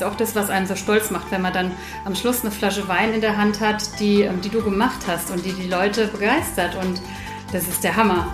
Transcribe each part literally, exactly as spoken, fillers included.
auch das, was einen so stolz macht, wenn man dann am Schluss eine Flasche Wein in der Hand hat, die, die du gemacht hast und die die Leute begeistert. Und das ist der Hammer.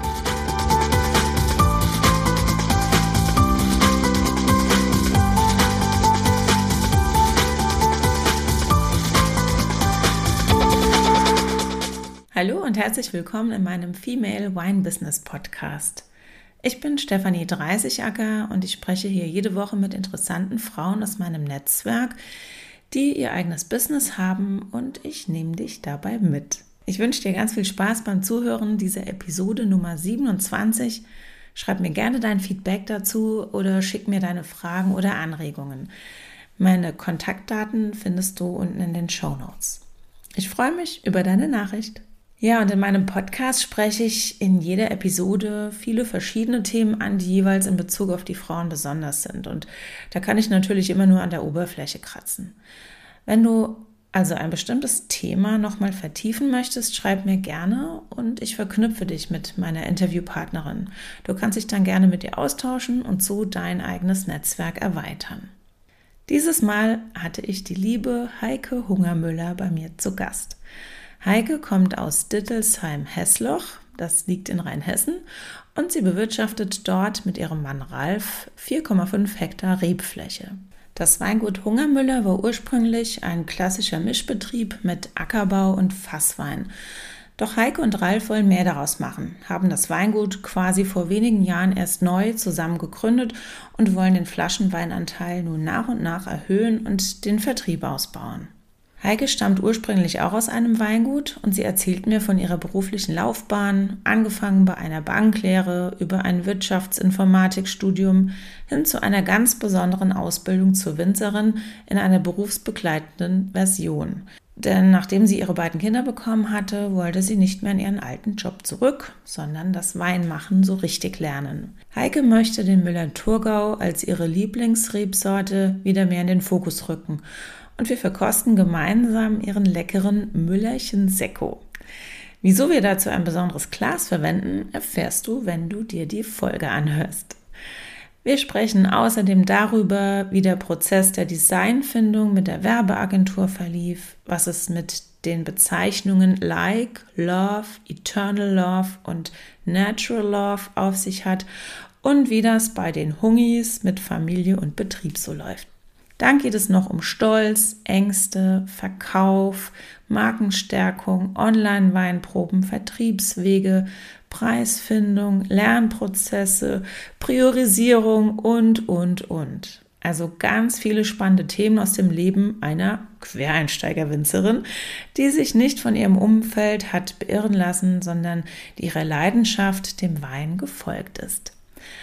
Hallo und herzlich willkommen in meinem Female Wine Business Podcast. Ich bin Stefanie Dreißigacker und ich spreche hier jede Woche mit interessanten Frauen aus meinem Netzwerk, die ihr eigenes Business haben, und ich nehme dich dabei mit. Ich wünsche dir ganz viel Spaß beim Zuhören dieser Episode Nummer siebenundzwanzig. Schreib mir gerne dein Feedback dazu oder schick mir deine Fragen oder Anregungen. Meine Kontaktdaten findest du unten in den Shownotes. Ich freue mich über deine Nachricht. Ja, und in meinem Podcast spreche ich in jeder Episode viele verschiedene Themen an, die jeweils in Bezug auf die Frauen besonders sind. Und da kann ich natürlich immer nur an der Oberfläche kratzen. Wenn du also ein bestimmtes Thema nochmal vertiefen möchtest, schreib mir gerne und ich verknüpfe dich mit meiner Interviewpartnerin. Du kannst dich dann gerne mit ihr austauschen und so dein eigenes Netzwerk erweitern. Dieses Mal hatte ich die liebe Heike Hungermüller bei mir zu Gast. Heike kommt aus Dittelsheim-Hessloch, das liegt in Rheinhessen, und sie bewirtschaftet dort mit ihrem Mann Ralf vier Komma fünf Hektar Rebfläche. Das Weingut Hungermüller war ursprünglich ein klassischer Mischbetrieb mit Ackerbau und Fasswein. Doch Heike und Ralf wollen mehr daraus machen, haben das Weingut quasi vor wenigen Jahren erst neu zusammen gegründet und wollen den Flaschenweinanteil nun nach und nach erhöhen und den Vertrieb ausbauen. Heike stammt ursprünglich auch aus einem Weingut und sie erzählt mir von ihrer beruflichen Laufbahn, angefangen bei einer Banklehre über ein Wirtschaftsinformatikstudium hin zu einer ganz besonderen Ausbildung zur Winzerin in einer berufsbegleitenden Version. Denn nachdem sie ihre beiden Kinder bekommen hatte, wollte sie nicht mehr in ihren alten Job zurück, sondern das Weinmachen so richtig lernen. Heike möchte den Müller-Thurgau als ihre Lieblingsrebsorte wieder mehr in den Fokus rücken. Und wir verkosten gemeinsam ihren leckeren Müllerchen Sekko. Wieso wir dazu ein besonderes Glas verwenden, erfährst du, wenn du dir die Folge anhörst. Wir sprechen außerdem darüber, wie der Prozess der Designfindung mit der Werbeagentur verlief, was es mit den Bezeichnungen Like, Love, Eternal Love und Natural Love auf sich hat und wie das bei den Hungis mit Familie und Betrieb so läuft. Dann geht es noch um Stolz, Ängste, Verkauf, Markenstärkung, Online-Weinproben, Vertriebswege, Preisfindung, Lernprozesse, Priorisierung und, und, und. Also ganz viele spannende Themen aus dem Leben einer Quereinsteiger-Winzerin, die sich nicht von ihrem Umfeld hat beirren lassen, sondern die ihrer Leidenschaft, dem Wein, gefolgt ist.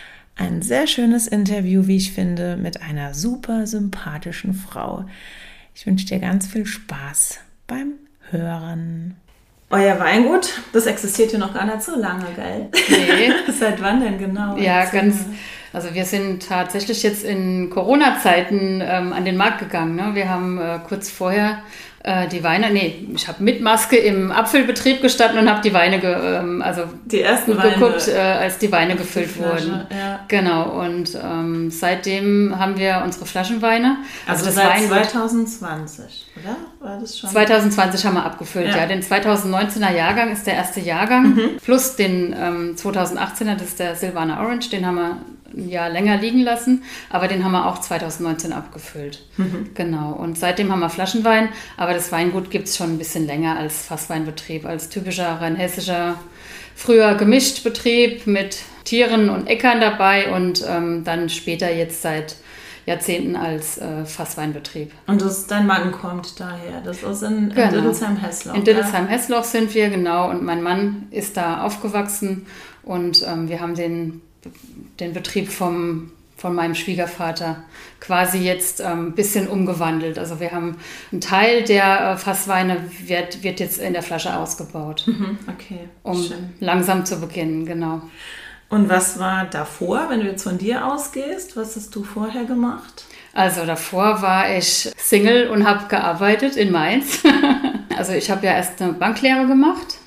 Ein sehr schönes Interview, wie ich finde, mit einer super sympathischen Frau. Ich wünsche dir ganz viel Spaß beim Hören. Euer Weingut, das existiert ja noch gar nicht so lange, gell? Nee. Seit wann denn genau? Ja, ganz. Also wir sind tatsächlich jetzt in Corona-Zeiten ähm, an den Markt gegangen. Ne? Wir haben äh, kurz vorher äh, die Weine, nee, ich habe mit Maske im Apfelbetrieb gestanden und habe die Weine, ge, ähm, also die ersten geguckt, Weine, äh, als die Weine gefüllt die Flasche, wurden. Ja. Genau, und ähm, seitdem haben wir unsere Flaschenweine. Also, also das seit zwanzig zwanzig, oder? War das schon? zwanzig zwanzig haben wir abgefüllt, ja. ja. Den zwanzig neunzehner Jahrgang ist der erste Jahrgang, mhm. plus den ähm, zwanzig achtzehner, das ist der Silvaner Orange, den haben wir ein Jahr länger liegen lassen, aber den haben wir auch zwanzig neunzehn abgefüllt. Mhm. Genau, und seitdem haben wir Flaschenwein, aber das Weingut gibt es schon ein bisschen länger als Fassweinbetrieb, als typischer rheinhessischer, früher gemischt Betrieb mit Tieren und Äckern dabei und ähm, dann später jetzt seit Jahrzehnten als äh, Fassweinbetrieb. Und das, dein Mann kommt daher, das ist in, in genau. Dittelsheim-Hessloch. In Dittelsheim-Hessloch sind wir, genau, und mein Mann ist da aufgewachsen und ähm, wir haben den den Betrieb vom, von meinem Schwiegervater quasi jetzt ein ähm, bisschen umgewandelt. Also wir haben einen Teil der äh, Fassweine wird, wird jetzt in der Flasche ausgebaut. Mhm, okay, um schön. Langsam zu beginnen, genau. Und was war davor, wenn du jetzt von dir ausgehst? Was hast du vorher gemacht? Also davor war ich Single und habe gearbeitet in Mainz. Also ich habe ja erst eine Banklehre gemacht. Mhm.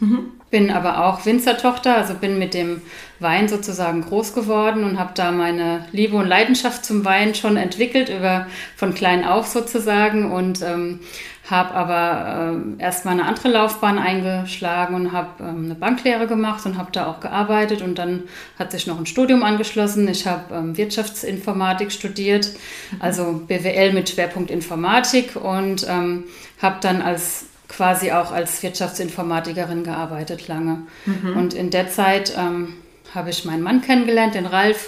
bin aber auch Winzertochter, also bin mit dem Wein sozusagen groß geworden und habe da meine Liebe und Leidenschaft zum Wein schon entwickelt, über von klein auf sozusagen, und ähm, habe aber äh, erstmal eine andere Laufbahn eingeschlagen und habe ähm, eine Banklehre gemacht und habe da auch gearbeitet, und dann hat sich noch ein Studium angeschlossen. Ich habe ähm, Wirtschaftsinformatik studiert, also B W L mit Schwerpunkt Informatik, und ähm, habe dann als quasi auch als Wirtschaftsinformatikerin gearbeitet lange. Mhm. Und in der Zeit ähm, habe ich meinen Mann kennengelernt, den Ralf,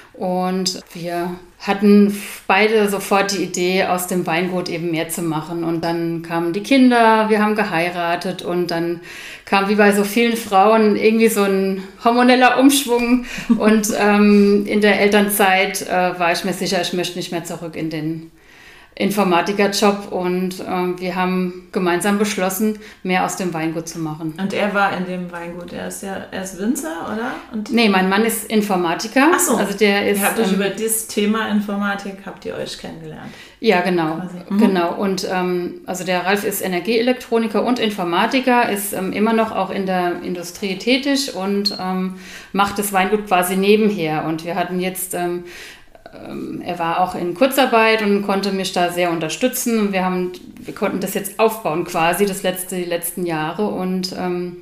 und wir hatten beide sofort die Idee, aus dem Weingut eben mehr zu machen. Und dann kamen die Kinder, wir haben geheiratet, und dann kam wie bei so vielen Frauen irgendwie so ein hormoneller Umschwung. Und ähm, in der Elternzeit äh, war ich mir sicher, ich möchte nicht mehr zurück in den Informatikerjob, und äh, wir haben gemeinsam beschlossen, mehr aus dem Weingut zu machen. Und er war in dem Weingut, er ist ja er ist Winzer, oder? Und nee, mein Mann ist Informatiker. Ach so, also der ist, ihr habt euch ähm, über das Thema Informatik, habt ihr euch kennengelernt? Ja, genau. Mhm. genau. Und ähm, also der Ralf ist Energieelektroniker und Informatiker, ist ähm, immer noch auch in der Industrie tätig und ähm, macht das Weingut quasi nebenher. Und wir hatten jetzt... Ähm, Er war auch in Kurzarbeit und konnte mich da sehr unterstützen. Und wir haben, wir konnten das jetzt aufbauen quasi, das letzte, die letzten Jahre. Und ähm,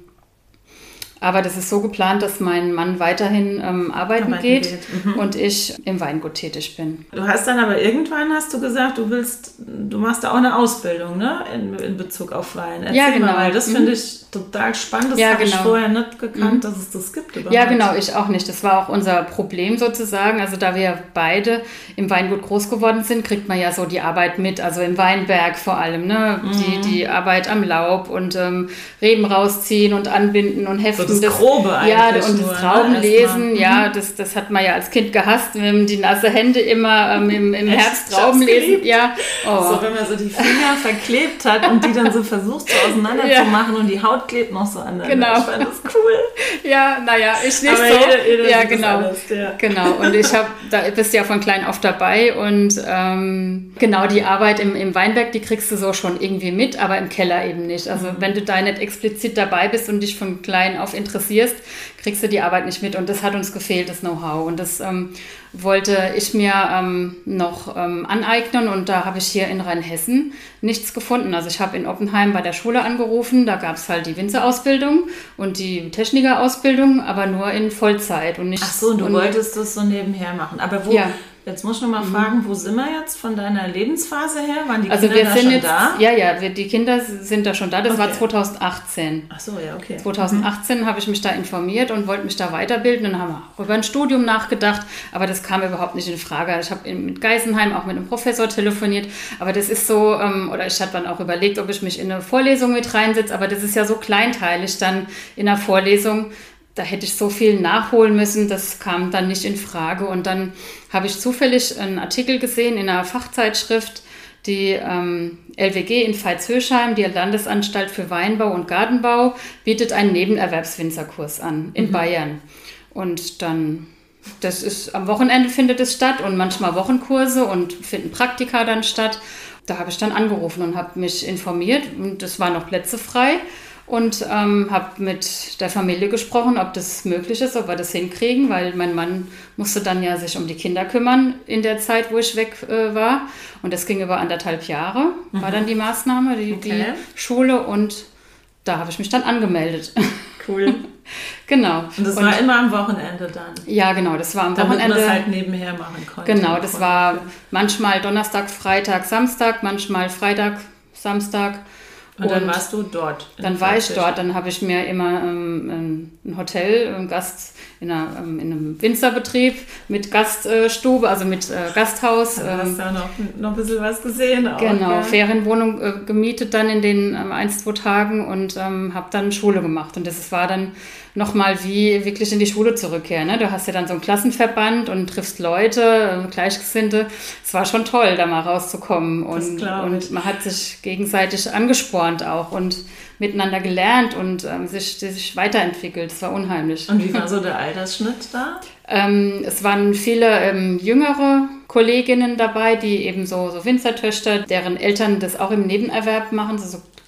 aber das ist so geplant, dass mein Mann weiterhin ähm, arbeiten, arbeiten geht, geht. Mhm. und ich im Weingut tätig bin. Du hast dann aber irgendwann, hast du gesagt, du willst, du machst da auch eine Ausbildung, ne, in, in Bezug auf Wein. Erzähl ja, genau. mal, weil das mhm. finde ich total spannend. Das ja, habe genau. ich vorher nicht gekannt, mhm. dass es das gibt überhaupt. Ja, genau, ich auch nicht. Das war auch unser Problem sozusagen. Also da wir beide im Weingut groß geworden sind, kriegt man ja so die Arbeit mit, also im Weinberg vor allem, ne, mhm. die, die Arbeit am Laub und ähm, Reben rausziehen und anbinden und heften. So das Grobe eigentlich. Ja, und nur, das Traubenlesen, ne? ja, mhm. das, das hat man ja als Kind gehasst, die nasse Hände immer ähm, im, im Herbst Traubenlesen. Ja. Oh. So, wenn man so die Finger verklebt hat und die dann so versucht, so auseinander ja. zu machen, und die Haut klebt noch so aneinander. Genau. Ich fand das cool. Ja, naja, ich nicht Aber so. Jeder, jeder ja, genau. Alles, ja. Genau. Und ich habe, da bist du ja von klein auf dabei, und ähm, genau die Arbeit im, im Weinberg, die kriegst du so schon irgendwie mit, aber im Keller eben nicht. Also mhm. wenn du da nicht explizit dabei bist und dich von klein auf interessierst, kriegst du die Arbeit nicht mit, und das hat uns gefehlt, das Know-how, und das ähm, wollte ich mir ähm, noch ähm, aneignen, und da habe ich hier in Rheinhessen nichts gefunden. Also ich habe in Oppenheim bei der Schule angerufen, da gab es halt die Winzerausbildung und die Technikerausbildung, aber nur in Vollzeit und nicht. Ach so, und du und, wolltest das so nebenher machen, aber wo... Ja. Jetzt muss ich noch mal fragen, wo sind wir jetzt von deiner Lebensphase her? Waren die also Kinder wir da sind schon jetzt, da? Ja, ja, wir, die Kinder sind da schon da. Das okay. war zweitausendachtzehn. Ach so, ja, okay. zweitausendachtzehn mhm. habe ich mich da informiert und wollte mich da weiterbilden. Dann haben wir auch über ein Studium nachgedacht, aber das kam überhaupt nicht in Frage. Ich habe mit Geisenheim auch mit einem Professor telefoniert, aber das ist so, ähm, oder ich habe dann auch überlegt, ob ich mich in eine Vorlesung mit reinsetze, aber das ist ja so kleinteilig dann in einer Vorlesung. Da hätte ich so viel nachholen müssen, das kam dann nicht in Frage. Und dann habe ich zufällig einen Artikel gesehen in einer Fachzeitschrift, die ähm, L W G in Veitshöchheim, die Landesanstalt für Weinbau und Gartenbau, bietet einen Nebenerwerbswinzerkurs an in mhm. Bayern. Und dann, das ist, am Wochenende findet es statt und manchmal Wochenkurse und finden Praktika dann statt. Da habe ich dann angerufen und habe mich informiert, und es waren noch Plätze frei. Und ähm, habe mit der Familie gesprochen, ob das möglich ist, ob wir das hinkriegen, weil mein Mann musste dann ja sich um die Kinder kümmern in der Zeit, wo ich weg äh, war. Und das ging über anderthalb Jahre, mhm. war dann die Maßnahme, die, okay. die Schule. Und da habe ich mich dann angemeldet. Cool. Genau. Und das und, war immer am Wochenende dann? Ja, genau, das war am Damit Wochenende. Damit man es halt nebenher machen konnte. Genau, das war manchmal Donnerstag, Freitag, Samstag, manchmal Freitag, Samstag. Und dann warst du dort? Dann war ich dort, dann habe ich mir immer ähm, ein Hotel, ein Gast in, einer, ähm, in einem Winzerbetrieb mit Gaststube, also mit äh, Gasthaus. Da hast du ähm, noch, noch ein bisschen was gesehen. Auch, genau, ja. Ferienwohnung äh, gemietet dann in den ähm, ein, zwei Tagen und ähm, habe dann Schule gemacht. Und das war dann nochmal wie wirklich in die Schule zurückkehren. Ne? Du hast ja dann so einen Klassenverband und triffst Leute, äh, Gleichgesinnte. Es war schon toll, da mal rauszukommen. Und, und man hat sich gegenseitig angespornt auch und miteinander gelernt und ähm, sich, sich weiterentwickelt. Es war unheimlich. Und wie war so der Altersschnitt da? ähm, es waren viele ähm, jüngere Kolleginnen dabei, die eben so, so Winzertöchter, deren Eltern das auch im Nebenerwerb machen, so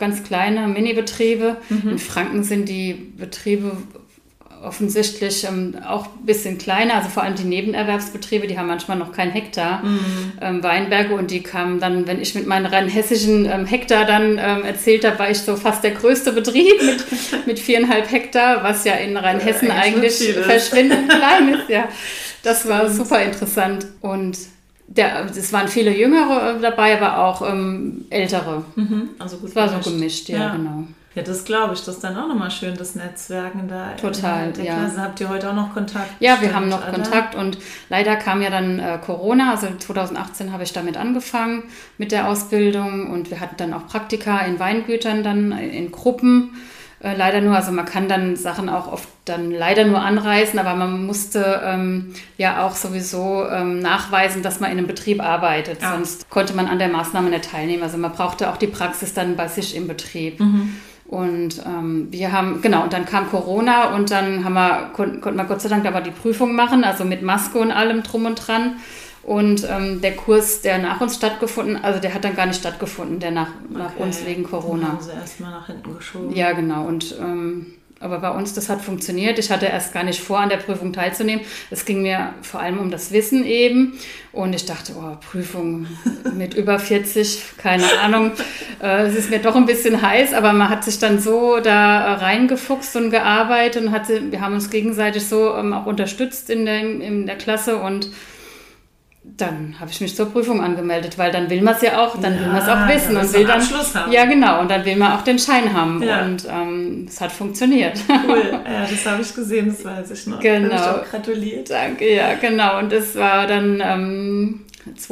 ganz kleine Mini-Betriebe. Mhm. In Franken sind die Betriebe offensichtlich ähm, auch ein bisschen kleiner, also vor allem die Nebenerwerbsbetriebe, die haben manchmal noch keinen Hektar, Mhm. ähm, Weinberge, und die kamen dann, wenn ich mit meinen rein hessischen ähm, Hektar dann ähm, erzählt habe, war ich so fast der größte Betrieb mit, mit viereinhalb Hektar, was ja in Rheinhessen ja, eigentlich verschwindend klein ist. Ja, das war super interessant, und der, es waren viele Jüngere dabei, aber auch ähm, Ältere. Mhm. Also gut, es war gemischt. so gemischt, ja, ja. genau. Ja, das glaube ich. Das ist dann auch nochmal schön, das Netzwerken da. Total, in der ja. Klasse. Habt ihr heute auch noch Kontakt? Ja, wir Stimmt, haben noch oder? Kontakt, und leider kam ja dann äh, Corona, also zwanzig achtzehn habe ich damit angefangen mit der Ausbildung, und wir hatten dann auch Praktika in Weingütern dann in Gruppen. Äh, leider nur, also man kann dann Sachen auch oft dann leider nur anreißen, aber man musste ähm, ja auch sowieso ähm, nachweisen, dass man in einem Betrieb arbeitet, Ja. sonst konnte man an der Maßnahme nicht teilnehmen. Also man brauchte auch die Praxis dann bei sich im Betrieb. Mhm. Und ähm, wir haben, genau, und dann kam Corona, und dann haben wir, konnten, konnten wir Gott sei Dank aber die Prüfung machen, also mit Maske und allem drum und dran. Und ähm, der Kurs, der nach uns stattgefunden, also der hat dann gar nicht stattgefunden, der nach, nach Okay. uns wegen Corona. Den haben sie erstmal nach hinten geschoben. Ja, genau. Und ähm, aber bei uns, das hat funktioniert. Ich hatte erst gar nicht vor, an der Prüfung teilzunehmen. Es ging mir vor allem um das Wissen eben. Und ich dachte, oh, Prüfung mit über vierzig, keine Ahnung. Äh, es ist mir doch ein bisschen heiß, aber man hat sich dann so da reingefuchst und gearbeitet und hatte, wir haben uns gegenseitig so ähm, auch unterstützt in der, in der Klasse, und dann habe ich mich zur Prüfung angemeldet, weil dann will man es ja auch, dann Ja, will man es auch wissen dann und willst du will einen dann Abschluss haben. Ja, genau, und dann will man auch den Schein haben, Ja. und ähm, es hat funktioniert. Cool, ja, das habe ich gesehen, das weiß ich noch. Genau. Da habe ich auch gratuliert. Danke, ja, genau, und das war dann ähm,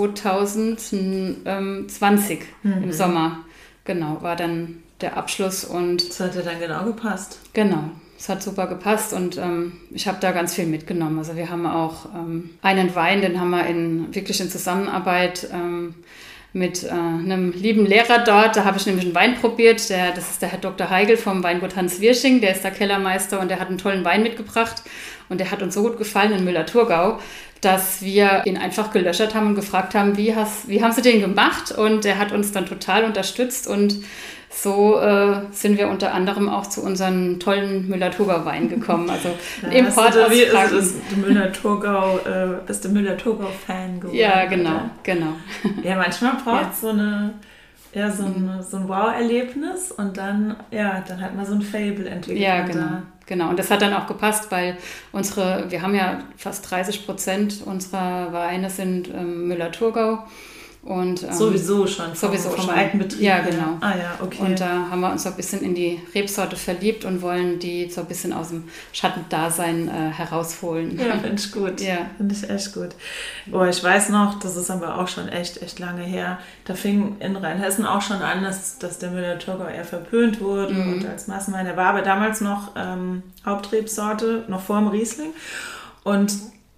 zwanzig zwanzig Mhm. im Sommer, genau, war dann der Abschluss, und Das hat ja dann genau gepasst. genau. Es hat super gepasst, und ähm, ich habe da ganz viel mitgenommen. Also wir haben auch ähm, einen Wein, den haben wir in, wirklich in Zusammenarbeit ähm, mit äh, einem lieben Lehrer dort. Da habe ich nämlich einen Wein probiert. Der, das ist der Herr Doktor Heigl vom Weingut Hans Wirsching. Der ist der Kellermeister, und der hat einen tollen Wein mitgebracht. Und der hat uns so gut gefallen in Müller-Thurgau, dass wir ihn einfach gelöchert haben und gefragt haben, wie, hast, wie haben Sie den gemacht? Und der hat uns dann total unterstützt, und so äh, sind wir unter anderem auch zu unseren tollen Müller-Thurgau-Wein gekommen. Also ein Import aus wie ist Franken. es, du Müller-Thurgau, äh, bist du Müller-Thurgau-Fan geworden? Ja, genau, oder? genau. Ja, manchmal braucht Ja. es so eine, ja, so ein, so ein Wow-Erlebnis, und dann, ja, dann hat man so ein Fable entwickelt. Ja, und genau. da- Genau, und das hat dann auch gepasst, weil unsere, wir haben ja fast dreißig Prozent unserer Weine sind ähm, Müller-Thurgau. Und, ähm, Sowieso schon, vom, sowieso vom schon. alten Betrieb. Ja, her. genau. Ah ja, okay. Und da haben wir uns so ein bisschen in die Rebsorte verliebt und wollen die so ein bisschen aus dem Schattendasein äh, herausholen. Ja, finde ich gut. Ja. Finde ich echt gut. Oh, ich weiß noch, das ist aber auch schon echt, echt lange her. Da fing in Rheinhessen auch schon an, dass, dass der Müller-Thurgau eher verpönt wurde Mhm. und als Massenwein. Der war aber damals noch ähm, Hauptrebsorte, noch vor dem Riesling. Und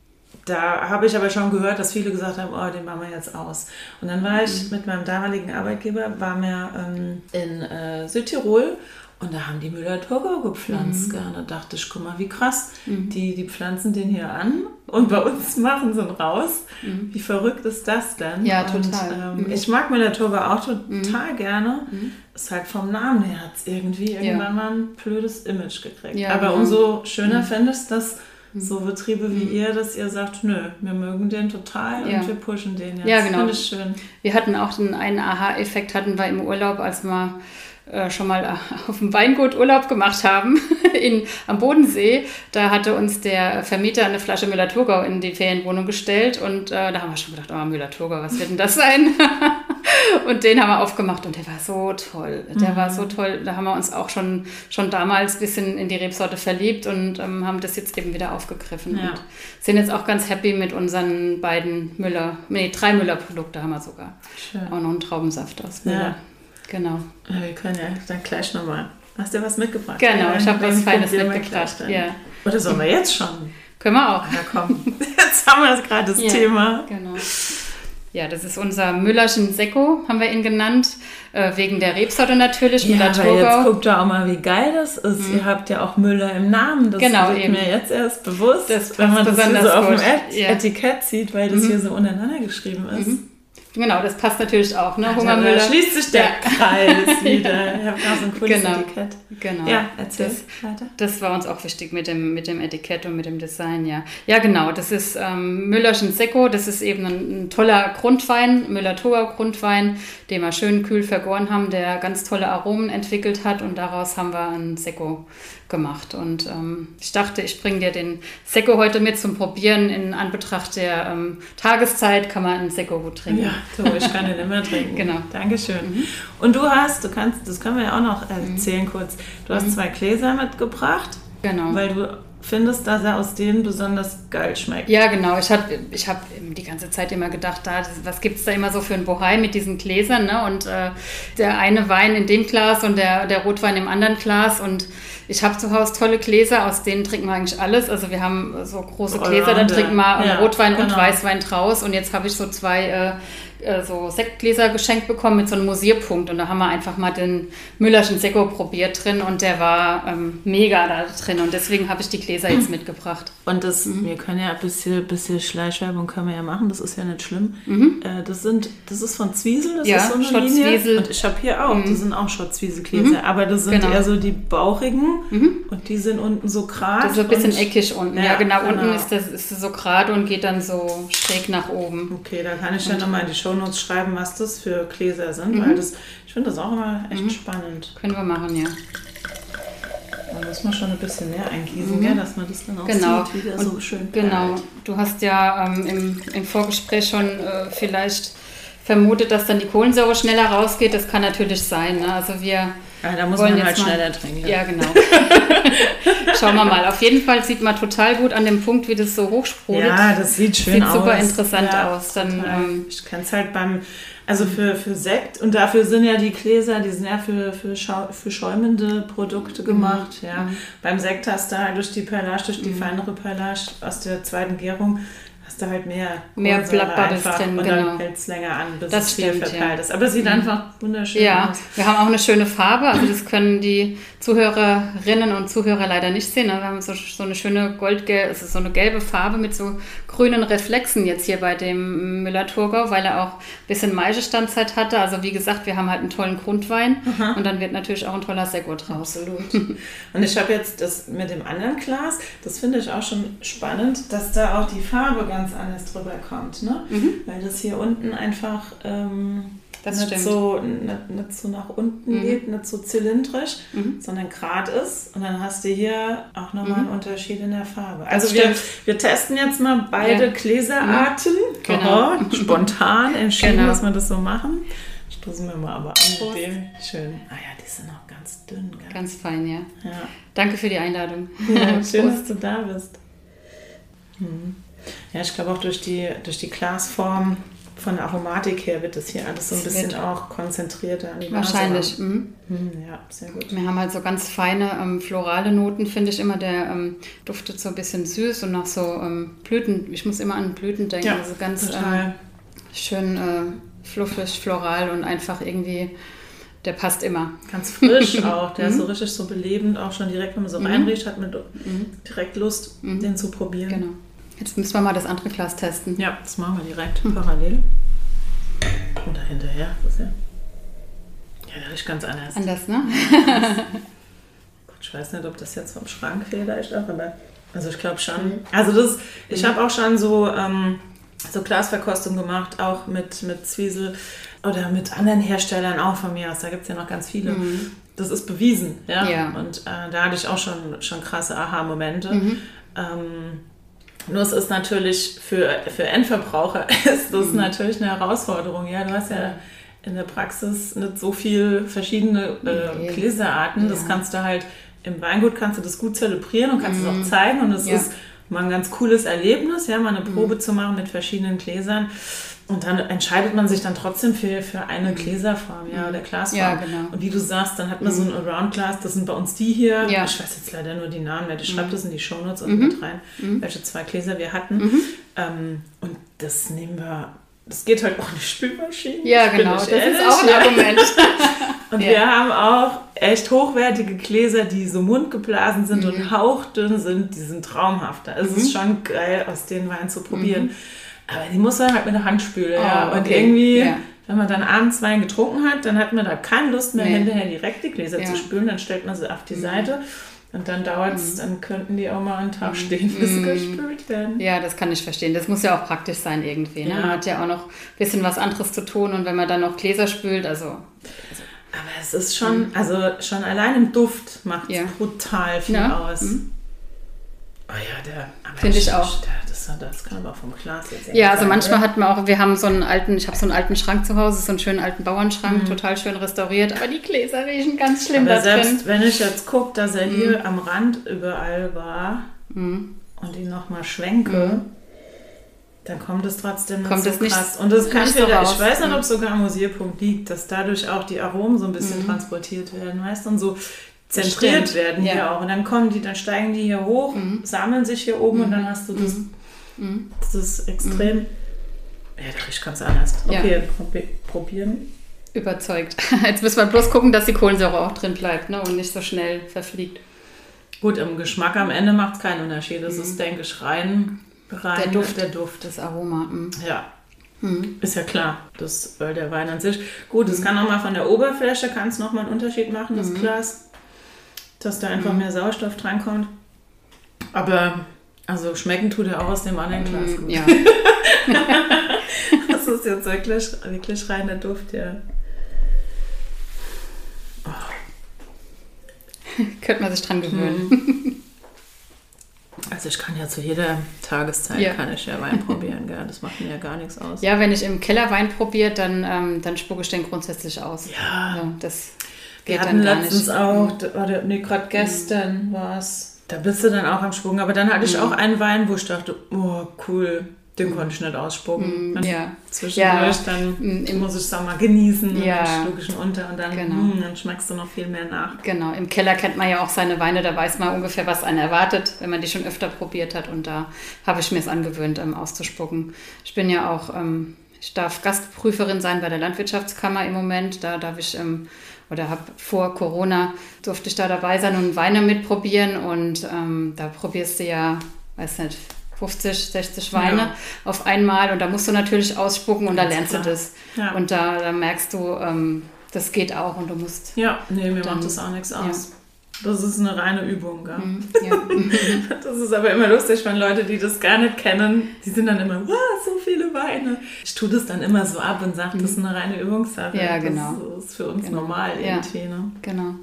da habe ich aber schon gehört, dass viele gesagt haben, oh, den machen wir jetzt aus. Und dann war ich Mhm. mit meinem damaligen Arbeitgeber, waren wir ähm, in äh, Südtirol, und da haben die Müller-Thurgau gepflanzt. Mhm. Gell? Und da dachte ich, guck mal, wie krass. Mhm. Die, die pflanzen den hier an und bei uns machen sie ihn raus. Mhm. Wie verrückt ist das denn? Ja, und, total. Ähm, Mhm. Ich mag Müller-Thurgau auch total gerne. Mhm. Ist halt vom Namen her, hat es irgendwie Ja. irgendwann mal ein blödes Image gekriegt. Ja, aber genau. umso schöner Mhm. finde ich es, dass so Betriebe wie ihr, dass ihr sagt, nö, wir mögen den total Ja. und wir pushen den jetzt. Ja, genau. Finde ich schön. Wir hatten auch den, einen Aha-Effekt hatten wir im Urlaub, als wir äh, schon mal äh, auf dem Weingut Urlaub gemacht haben in, am Bodensee. Da hatte uns der Vermieter eine Flasche Müller-Thurgau in die Ferienwohnung gestellt, und äh, da haben wir schon gedacht, oh, Müller-Thurgau, was wird denn das sein? Und den haben wir aufgemacht, und der war so toll. Der Mhm. war so toll. Da haben wir uns auch schon, schon damals ein bisschen in die Rebsorte verliebt und ähm, haben das jetzt eben wieder aufgegriffen. Ja. Und sind jetzt auch ganz happy mit unseren beiden Müller, nee, drei Müller-Produkte haben wir sogar. Schön. Auch noch einen Traubensaft aus Müller. Ja. Genau. Ja, wir können ja dann gleich nochmal. Hast du was mitgebracht? Genau, Ja, ich habe dann was Feines probieren wir mitgebracht. gleich dann. Ja. Oder sollen wir jetzt schon? Können wir auch. Ja, komm. Jetzt haben wir das gerade das Ja. Thema. Genau. Ja, das ist unser Müllerschen Sekko, haben wir ihn genannt, äh, wegen der Rebsorte natürlich, Ja, aber Müller-Thurgau. jetzt guckt doch auch mal, wie geil das ist. Mhm. Ihr habt ja auch Müller im Namen. Das Genau, wird eben. mir jetzt erst bewusst, Das wenn man passt das hier so besonders auf dem gut. Et Ja. Etikett sieht, weil das Mhm. hier so untereinander geschrieben ist. Mhm. Genau, das passt natürlich auch, ne? Also, Hungermüller. Da schließt sich der Kreis wieder. Ich habe da so ein cooles genau. Etikett. Genau. Ja, erzähl das, weiter. Das war uns auch wichtig mit dem, mit dem Etikett und mit dem Design, ja. Ja, genau, das ist ähm, Müllerschen Secco, das ist eben ein, ein toller Grundwein, Müller-Thurgau Grundwein, den wir schön kühl vergoren haben, der ganz tolle Aromen entwickelt hat und daraus haben wir einen Secco gemacht. Und ähm, ich dachte, ich bringe dir den Secco heute mit zum Probieren. In Anbetracht der ähm, Tageszeit kann man einen Secco gut trinken. Ja, so, ich kann den immer trinken. Genau. Dankeschön. Mhm. Und du hast, du kannst, das können wir ja auch noch erzählen mhm. kurz, du hast mhm. zwei Gläser mitgebracht. Genau. Weil du findest, dass er aus denen besonders geil schmeckt. Ja, genau. Ich habe ich hab die ganze Zeit immer gedacht, da, was gibt es da immer so für ein Bohai mit diesen Gläsern, ne? Und äh, der eine Wein in dem Glas und der, der Rotwein im anderen Glas. Und ich habe zu Hause tolle Gläser, aus denen trinken wir eigentlich alles. Also wir haben so große Gläser, da trinken wir ja, Rotwein genau. und Weißwein draus. Und jetzt habe ich so zwei äh, so Sektgläser geschenkt bekommen mit so einem Musierpunkt. Und da haben wir einfach mal den Müllerschen Secco probiert drin und der war ähm, mega da drin. Und deswegen habe ich die Gläser jetzt mitgebracht. Und das, mhm. wir können ja ein bisschen, bisschen Schleichwerbung können wir ja machen, das ist ja nicht schlimm. Mhm. Äh, das, sind, das ist von Zwiesel, das ja, ist so eine Schottzwiesel. Linie. Und ich habe hier auch, mhm. das sind auch Schottzwieselgläser, mhm. aber das sind genau. eher so die bauchigen mhm. und die sind unten so gerade. Das ist so ein bisschen eckig unten, ja, ja genau, genau. Unten ist das ist so gerade und geht dann so schräg nach oben. Okay, da kann ich ja nochmal in die Shownotes schreiben, was das für Gläser sind, mhm. weil das, ich finde das auch immer echt mhm. spannend. Können wir machen, ja. Da muss man schon ein bisschen mehr eingießen, mhm. ja, dass man das dann auch genau. sieht, wieder und so schön Genau, perlt. Du hast ja ähm, im, im Vorgespräch schon äh, vielleicht vermutet, dass dann die Kohlensäure schneller rausgeht. Das kann natürlich sein. Ne? Also wir ja, da muss wollen man halt jetzt mal, schneller trinken. Ja, genau. Schauen wir mal. Auf jeden Fall sieht man total gut an dem Punkt, wie das so hochsprudelt. Ja, das sieht schön sieht aus. Sieht super interessant ja, aus. Dann, ähm, ich kann es halt beim, also für, für Sekt, und dafür sind ja die Gläser, die sind ja für, für, schau, für schäumende Produkte gemacht. Mhm. Ja. Mhm. Beim Sekt hast du halt durch die Perlage, durch die mhm. feinere Perlage aus der zweiten Gärung, hast du halt mehr mehr Blattbubbles drin, und genau. dann hält es länger an, bis das es stimmt, viel verteilt ja. ist. Aber es sieht mhm. einfach wunderschön ja. aus. Wir haben auch eine schöne Farbe, also das können die Zuhörerinnen und Zuhörer leider nicht sehen. Wir haben so, so eine schöne goldgelbe, es ist so eine gelbe Farbe mit so grünen Reflexen jetzt hier bei dem Müller-Thurgau, weil er auch ein bisschen Maischestandzeit hatte. Also wie gesagt, wir haben halt einen tollen Grundwein Aha. und dann wird natürlich auch ein toller Secco draus. Absolut. Und ich habe jetzt das mit dem anderen Glas, das finde ich auch schon spannend, dass da auch die Farbe ganz anders drüber kommt, ne? Mhm. Weil das hier unten einfach ähm, das nicht, stimmt. so, nicht, nicht so nach unten mhm. geht, nicht so zylindrisch, mhm. sondern gerade ist. Und dann hast du hier auch nochmal mhm. einen Unterschied in der Farbe. Also wir, wir testen jetzt mal beide ja. Gläserarten. Mhm. Genau. Oh, spontan entschieden, genau. dass wir das so machen. Stoßen wir mal aber an mit dem. Schön. Ah ja, die sind auch ganz dünn. Gell? Ganz fein, ja. ja. Danke für die Einladung. Ja, schön, dass du da bist. Hm. Ja, ich glaube auch durch die, durch die Glasform von der Aromatik her wird das hier alles so ein bisschen wird auch konzentrierter an die Nase. Wahrscheinlich. Mhm. Hm, ja, sehr gut. Wir haben halt so ganz feine ähm, florale Noten, finde ich immer. Der ähm, duftet so ein bisschen süß und nach so ähm, Blüten. Ich muss immer an Blüten denken. Ja, also ganz ähm, schön äh, fluffig, floral und einfach irgendwie, der passt immer. Ganz frisch auch. Der ist so richtig so belebend, auch schon direkt, wenn man so mhm. reinriecht, hat man direkt Lust, mhm. den zu probieren. Genau. Jetzt müssen wir mal das andere Glas testen. Ja, das machen wir direkt hm. parallel. Und da hinterher. Das ist ja, ja, der riecht ganz anders. Anders, ne? Ich weiß nicht, ob das jetzt vom Schrank vielleicht auch, aber also ich glaube schon. Also das, ich mhm. habe auch schon so, ähm, so Glasverkostung gemacht, auch mit, mit Zwiesel oder mit anderen Herstellern auch von mir aus. Da gibt es ja noch ganz viele. Mhm. Das ist bewiesen. Ja. ja. Und äh, da hatte ich auch schon, schon krasse Aha-Momente. Mhm. Ähm, Nur es ist natürlich für, für Endverbraucher ist das mhm. natürlich eine Herausforderung. Ja, du hast ja in der Praxis nicht so viele verschiedene äh, okay. Gläserarten. Ja. Das kannst du halt im Weingut kannst du das gut zelebrieren und kannst mhm. es auch zeigen. Und es ja. ist mal ein ganz cooles Erlebnis, ja, mal eine Probe mhm. zu machen mit verschiedenen Gläsern. Und dann entscheidet man sich dann trotzdem für, für eine Gläserform, ja, oder Glasform. Ja, genau. Und wie du sagst, dann hat man so ein Around-Glas, das sind bei uns die hier. Ja. Ich weiß jetzt leider nur die Namen, ich schreibe mhm. das in die Shownotes unten mhm. mit rein, mhm. welche zwei Gläser wir hatten. Mhm. Ähm, und das nehmen wir, das geht halt auch in die Spülmaschine. Ja, genau, das ehrlich. Ist auch ein Argument. Und ja. wir haben auch echt hochwertige Gläser, die so mundgeblasen sind mhm. und hauchdünn sind, die sind traumhaft. Es mhm. ist schon geil, aus den Wein zu probieren. Mhm. Aber die muss man halt mit der Hand spülen. Oh, ja. Und okay. irgendwie, ja. wenn man dann abends Wein getrunken hat, dann hat man da keine Lust mehr, nee. hinterher direkt die Gläser ja. zu spülen. Dann stellt man sie auf die mhm. Seite. Und dann dauert es, mhm. dann könnten die auch mal einen Tag stehen, bis sie gespült werden. Ja, das kann ich verstehen. Das muss ja auch praktisch sein irgendwie. Ne? Ja. Man hat ja auch noch ein bisschen was anderes zu tun und wenn man dann noch Gläser spült, also... also aber es ist schon, mhm. also schon allein im Duft macht es ja. brutal viel ja. aus. Mhm. Oh ja, der... Finde ich auch. Der, das, das kann aber auch vom Glas jetzt Ja, also sein, manchmal oder? Hat man auch, wir haben so einen alten, ich habe so einen alten Schrank zu Hause, so einen schönen alten Bauernschrank, mhm. total schön restauriert, aber die Gläser riechen ganz schlimm aber da selbst drin. wenn ich jetzt gucke, dass er mhm. hier am Rand überall war mhm. und ihn nochmal schwenke, mhm. dann kommt es trotzdem kommt nicht so es krass. Nicht, und das kann nicht wieder, so raus. Ich weiß nicht, ob es sogar am Musierpunkt liegt, dass dadurch auch die Aromen so ein bisschen mhm. transportiert werden, weißt du, und so zentriert Stimmt. werden hier ja. auch. Und dann kommen die, dann steigen die hier hoch, mhm. sammeln sich hier oben mhm. und dann hast du das, mhm. das ist extrem. Mhm. Ja, der riecht ganz anders. Okay, ja. probi- probieren. Überzeugt. Jetzt müssen wir bloß gucken, dass die Kohlensäure auch drin bleibt, ne, und nicht so schnell verfliegt. Gut, im Geschmack am Ende macht es keinen Unterschied. Das mhm. ist, denke ich, rein, rein der Duft, der Duft. Das Aroma. Mhm. Ja. Mhm. Ist ja klar, das, weil der Wein an sich. Gut, es mhm. kann auch mal von der Oberfläche, kann es nochmal einen Unterschied machen, das mhm. Glas. Dass da einfach mhm. mehr Sauerstoff drankommt. Aber also schmecken tut er auch aus dem anderen Glas gut. Ja. Das ist jetzt wirklich, wirklich reiner Duft, ja. Oh. Könnte man sich dran gewöhnen. Mhm. Also ich kann ja zu jeder Tageszeit ja. kann ich ja Wein probieren, gell? Das macht mir ja gar nichts aus. Ja, wenn ich im Keller Wein probiere, dann, ähm, dann spucke ich den grundsätzlich aus. Ja. Also das Wir geht hatten dann gar letztens nicht. auch, oder nee, gerade gestern mhm. war es, da bist du dann auch am Spucken. Aber dann hatte ich mhm. auch einen Wein, wo ich dachte, oh cool, den konnte ich nicht ausspucken. Mhm. Ja. Zwischendurch, ja. dann mhm. muss ich es auch mal genießen ja. und dann schluck ich ihn unter und dann, genau. mh, dann schmeckst du noch viel mehr nach. Genau, im Keller kennt man ja auch seine Weine, da weiß man ungefähr, was einen erwartet, wenn man die schon öfter probiert hat, und da habe ich mir es angewöhnt, ähm, auszuspucken. Ich bin ja auch, ähm, ich darf Gastprüferin sein bei der Landwirtschaftskammer im Moment, da darf ich... Ähm, oder habe vor Corona, durfte ich da dabei sein und Weine mitprobieren, und ähm, da probierst du ja, weiß nicht, fünfzig, sechzig Weine ja. auf einmal, und da musst du natürlich ausspucken und da lernst klar. du das. Ja. Und da, da merkst du, ähm, das geht auch und du musst... Ja, nee, mir dann, macht das auch nichts aus. Ja. Das ist eine reine Übung, gell? Mhm, ja. Das ist aber immer lustig, wenn Leute, die das gar nicht kennen, die sind dann immer, wow, so viele Weine. Ich tue das dann immer so ab und sage, das ist eine reine Übungssache. Ja, genau. Das ist für uns genau. normal irgendwie. Ja, ne? genau.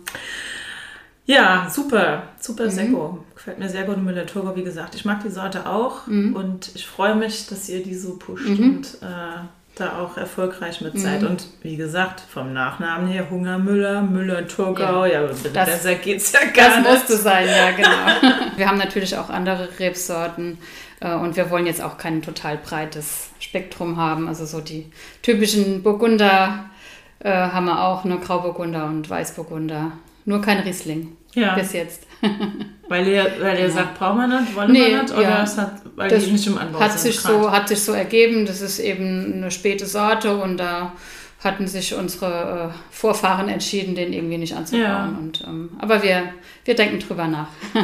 Ja, super, super mhm. Sekko. Gefällt mir sehr gut. Müller-Thurgau, wie gesagt. Ich mag die Sorte auch mhm. und ich freue mich, dass ihr die so pusht mhm. und äh, da auch erfolgreich mit seid. Mhm. Und wie gesagt, vom Nachnamen her, Hunger Müller, Müller-Thurgau, ja, ja das, besser geht's ja gar das nicht. Das musste sein, ja, genau. Wir haben natürlich auch andere Rebsorten äh, und wir wollen jetzt auch kein total breites Spektrum haben. Also so die typischen Burgunder äh, haben wir auch, nur Grauburgunder und Weißburgunder. Nur kein Riesling. Ja. Bis jetzt. Weil ihr, weil ihr ja. sagt, braucht man nicht, wollen nee, wir nicht? Oder ja. es hat, weil das die nicht im Anbau hat sind? Sich so, hat sich so ergeben. Das ist eben eine späte Sorte und da hatten sich unsere äh, Vorfahren entschieden, den irgendwie nicht anzubauen. Ja. Und, ähm, aber wir, wir denken drüber nach. Ja,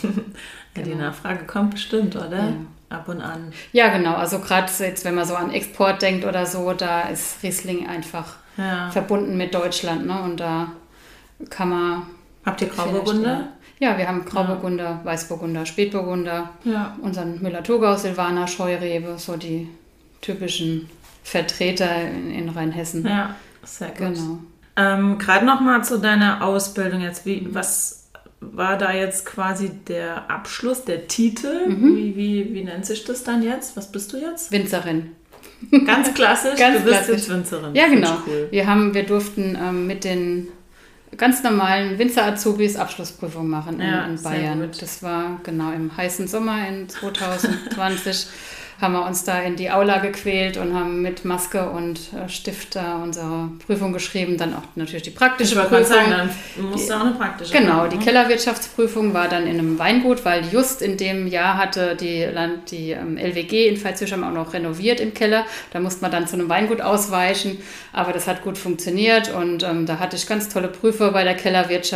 genau. Die Nachfrage kommt bestimmt, oder? Ja. Ab und an. Ja, genau. Also gerade jetzt, wenn man so an Export denkt oder so, da ist Riesling einfach ja. verbunden mit Deutschland. Ne? Und da kann man... Habt ihr Grauburgunder? Ja, wir haben Grauburgunder, ja. Weißburgunder, Spätburgunder, ja. unseren Müller-Thurgau, Silvaner, Scheurebe, so die typischen Vertreter in, in Rheinhessen. Ja, sehr gut. Genau. Ähm, Gerade noch mal zu deiner Ausbildung jetzt. Wie, was war da jetzt quasi der Abschluss, der Titel? Mhm. Wie, wie, wie nennt sich das dann jetzt? Was bist du jetzt? Winzerin. Ganz klassisch? Ganz du bist klassisch. jetzt Winzerin. Ja, genau. Cool. Wir, haben, wir durften ähm, mit den ganz normalen Winzer-Azubis Abschlussprüfung machen in, ja, in Bayern. Das war genau im heißen Sommer in zwanzig zwanzig. Haben wir uns da in die Aula gequält und haben mit Maske und äh, Stift da unsere Prüfung geschrieben. Dann auch natürlich die praktische ich Prüfung. Sagen, dann musst du auch eine praktische Genau, machen, die ne? Kellerwirtschaftsprüfung war dann in einem Weingut, weil just in dem Jahr hatte die, Land, die ähm, L W G in Veitshöchheim auch noch renoviert im Keller. Da musste man dann zu einem Weingut ausweichen, aber das hat gut funktioniert und ähm, da hatte ich ganz tolle Prüfer bei der Kellerwirtschaft.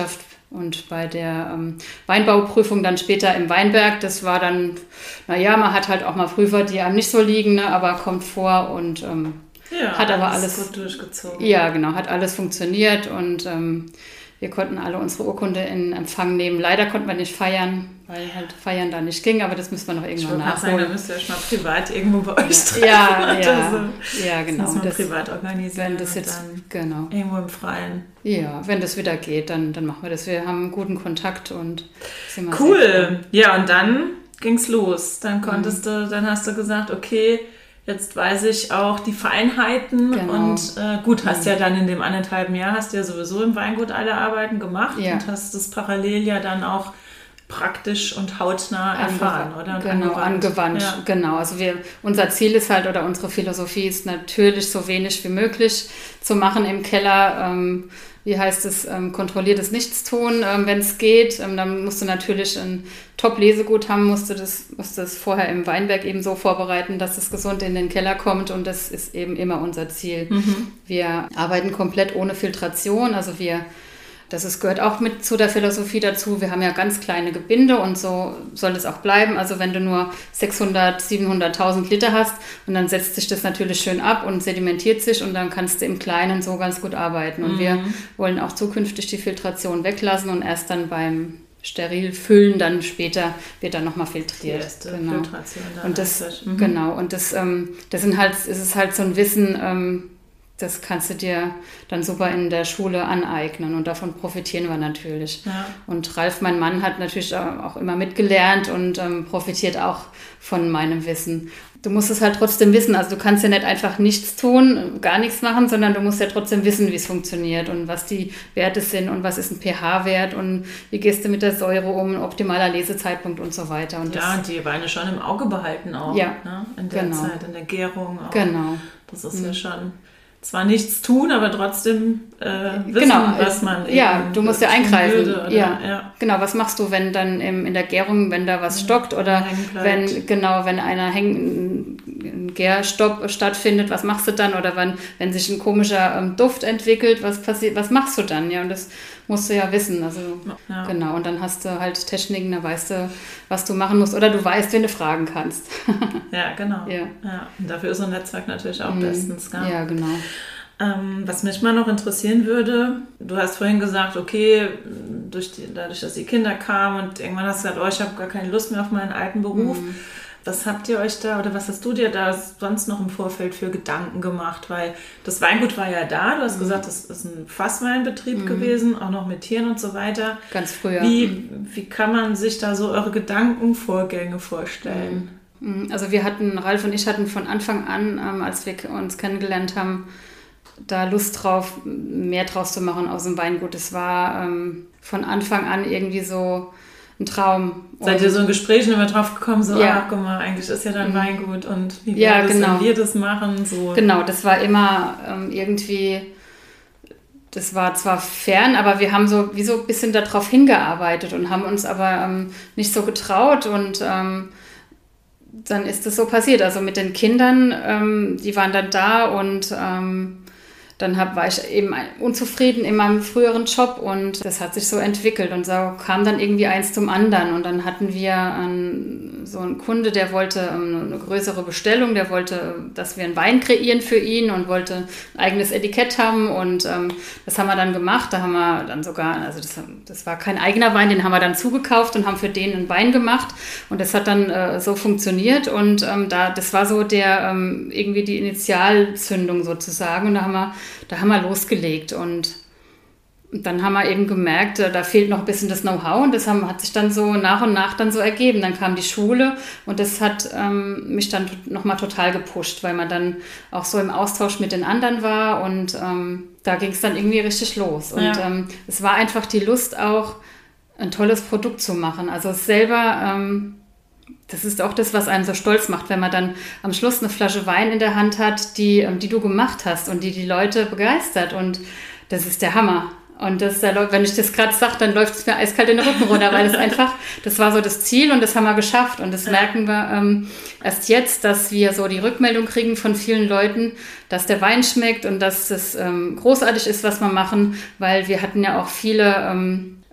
Und bei der ähm, Weinbauprüfung dann später im Weinberg, das war dann, naja, man hat halt auch mal Prüfer, die einem nicht so liegen, ne, aber kommt vor und ähm, ja, hat aber alles, alles gut durchgezogen. Ja, genau, hat alles funktioniert und ähm, wir konnten alle unsere Urkunde in Empfang nehmen. Leider konnten wir nicht feiern, weil halt Feiern da nicht ging, aber das müssen wir noch irgendwann nachholen. Ich sagen, da müsst ihr euch mal privat irgendwo bei euch treffen. Ja, ja, so. ja, genau. Das muss man privat organisieren. Wenn das jetzt, genau. Irgendwo im Freien. Ja, wenn das wieder geht, dann, dann machen wir das. Wir haben einen guten Kontakt und sind mal cool. Ja, und dann ging's los. Dann konntest mhm. du, dann hast du gesagt, okay, jetzt weiß ich auch die Feinheiten genau. und äh, gut, hast mhm. ja dann in dem anderthalben Jahr, hast ja sowieso im Weingut alle Arbeiten gemacht ja. und hast das parallel ja dann auch praktisch und hautnah erfahren, Angew- oder? Und genau, angewandt, angewandt ja. genau. Also wir, unser Ziel ist halt, oder unsere Philosophie ist natürlich so wenig wie möglich zu machen im Keller. Ähm, wie heißt es, ähm, kontrolliertes Nichtstun, ähm, wenn es geht. Ähm, dann musst du natürlich ein Top-Lesegut haben, musst du das, musst du das vorher im Weinberg eben so vorbereiten, dass es gesund in den Keller kommt und das ist eben immer unser Ziel. Mhm. Wir arbeiten komplett ohne Filtration, also wir Das ist, gehört auch mit zu der Philosophie dazu. Wir haben ja ganz kleine Gebinde und so soll es auch bleiben. Also wenn du nur sechshundert, siebenhunderttausend Liter hast und dann setzt sich das natürlich schön ab und sedimentiert sich und dann kannst du im Kleinen so ganz gut arbeiten. Und mhm. wir wollen auch zukünftig die Filtration weglassen und erst dann beim Sterilfüllen dann später wird dann nochmal filtriert. Die erste genau. Filtration dann und das, mhm. Genau. Und das, ähm, das sind halt, es ist halt so ein Wissen, ähm, das kannst du dir dann super in der Schule aneignen und davon profitieren wir natürlich. Ja. Und Ralf, mein Mann, hat natürlich auch immer mitgelernt und ähm, profitiert auch von meinem Wissen. Du musst es halt trotzdem wissen, also du kannst ja nicht einfach nichts tun, gar nichts machen, sondern du musst ja trotzdem wissen, wie es funktioniert und was die Werte sind und was ist ein pH-Wert und wie gehst du mit der Säure um, ein optimaler Lesezeitpunkt und so weiter. Und ja, und die Weine schon im Auge behalten auch, ja, ne? In der genau. Zeit, in der Gärung auch. Genau. Das ist mhm. ja schon... Zwar nichts tun, aber trotzdem äh, wissen, genau. was man ja, du musst ja eingreifen. Würde, oder, ja. ja, genau. Was machst du, wenn dann im, in der Gärung, wenn da was stockt oder wenn genau, wenn einer häng, ein Gärstopp stattfindet, was machst du dann? Oder wenn, wenn sich ein komischer ähm, Duft entwickelt, was passiert? Was machst du dann? Ja, und das musst du ja wissen. Also ja. genau. Und dann hast du halt Techniken, da weißt du, was du machen musst, oder du weißt, wen du fragen kannst. ja, genau. Ja. Ja. Und dafür ist so ein Netzwerk natürlich auch mhm. bestens. Gell? Ja, genau. Ähm, was mich mal noch interessieren würde, du hast vorhin gesagt, okay, durch die, dadurch, dass die Kinder kamen und irgendwann hast du gesagt, oh, ich habe gar keine Lust mehr auf meinen alten Beruf. Mhm. Was habt ihr euch da oder was hast du dir da sonst noch im Vorfeld für Gedanken gemacht? Weil das Weingut war ja da, du hast mhm. gesagt, das ist ein Fassweinbetrieb mhm. gewesen, auch noch mit Tieren und so weiter. Ganz früher. Wie, wie kann man sich da so eure Gedankenvorgänge vorstellen? Mhm. Also wir hatten, Ralf und ich hatten von Anfang an, ähm, als wir uns kennengelernt haben, da Lust drauf, mehr draus zu machen aus dem Weingut. Es war ähm, von Anfang an irgendwie so ein Traum. Seid ihr so in Gesprächen immer drauf gekommen, so, ja. ach guck mal, eigentlich ist ja dein mhm. Weingut und wie wir, ja, das, genau. wir das machen? So. Genau, das war immer ähm, irgendwie, das war zwar fern, aber wir haben so wie so ein bisschen darauf hingearbeitet und haben uns aber ähm, nicht so getraut und ähm, dann ist das so passiert. Also mit den Kindern, ähm, die waren dann da und ähm, dann hab, war ich eben unzufrieden in meinem früheren Job und das hat sich so entwickelt und so kam dann irgendwie eins zum anderen und dann hatten wir einen, so einen Kunde, der wollte eine größere Bestellung, der wollte, dass wir einen Wein kreieren für ihn und wollte ein eigenes Etikett haben und ähm, das haben wir dann gemacht, da haben wir dann sogar, also das, das war kein eigener Wein, den haben wir dann zugekauft und haben für den einen Wein gemacht und das hat dann äh, so funktioniert und ähm, da, das war so der, ähm, irgendwie die Initialzündung sozusagen und da haben wir Da haben wir losgelegt und dann haben wir eben gemerkt, da fehlt noch ein bisschen das Know-how und das haben, hat sich dann so nach und nach dann so ergeben. Dann kam die Schule und das hat ähm, mich dann nochmal total gepusht, weil man dann auch so im Austausch mit den anderen war und ähm, da ging es dann irgendwie richtig los. Und ja. ähm, es war einfach die Lust auch, ein tolles Produkt zu machen. Also selber... Ähm, Das ist auch das, was einen so stolz macht, wenn man dann am Schluss eine Flasche Wein in der Hand hat, die, die du gemacht hast und die die Leute begeistert. Und das ist der Hammer. Und das, wenn ich das gerade sage, dann läuft es mir eiskalt in den Rücken runter, weil das einfach, das war so das Ziel und das haben wir geschafft. Und das ja. merken wir ähm, erst jetzt, dass wir so die Rückmeldung kriegen von vielen Leuten, dass der Wein schmeckt und dass das ähm, großartig ist, was wir machen, weil wir hatten ja auch viele... Ähm,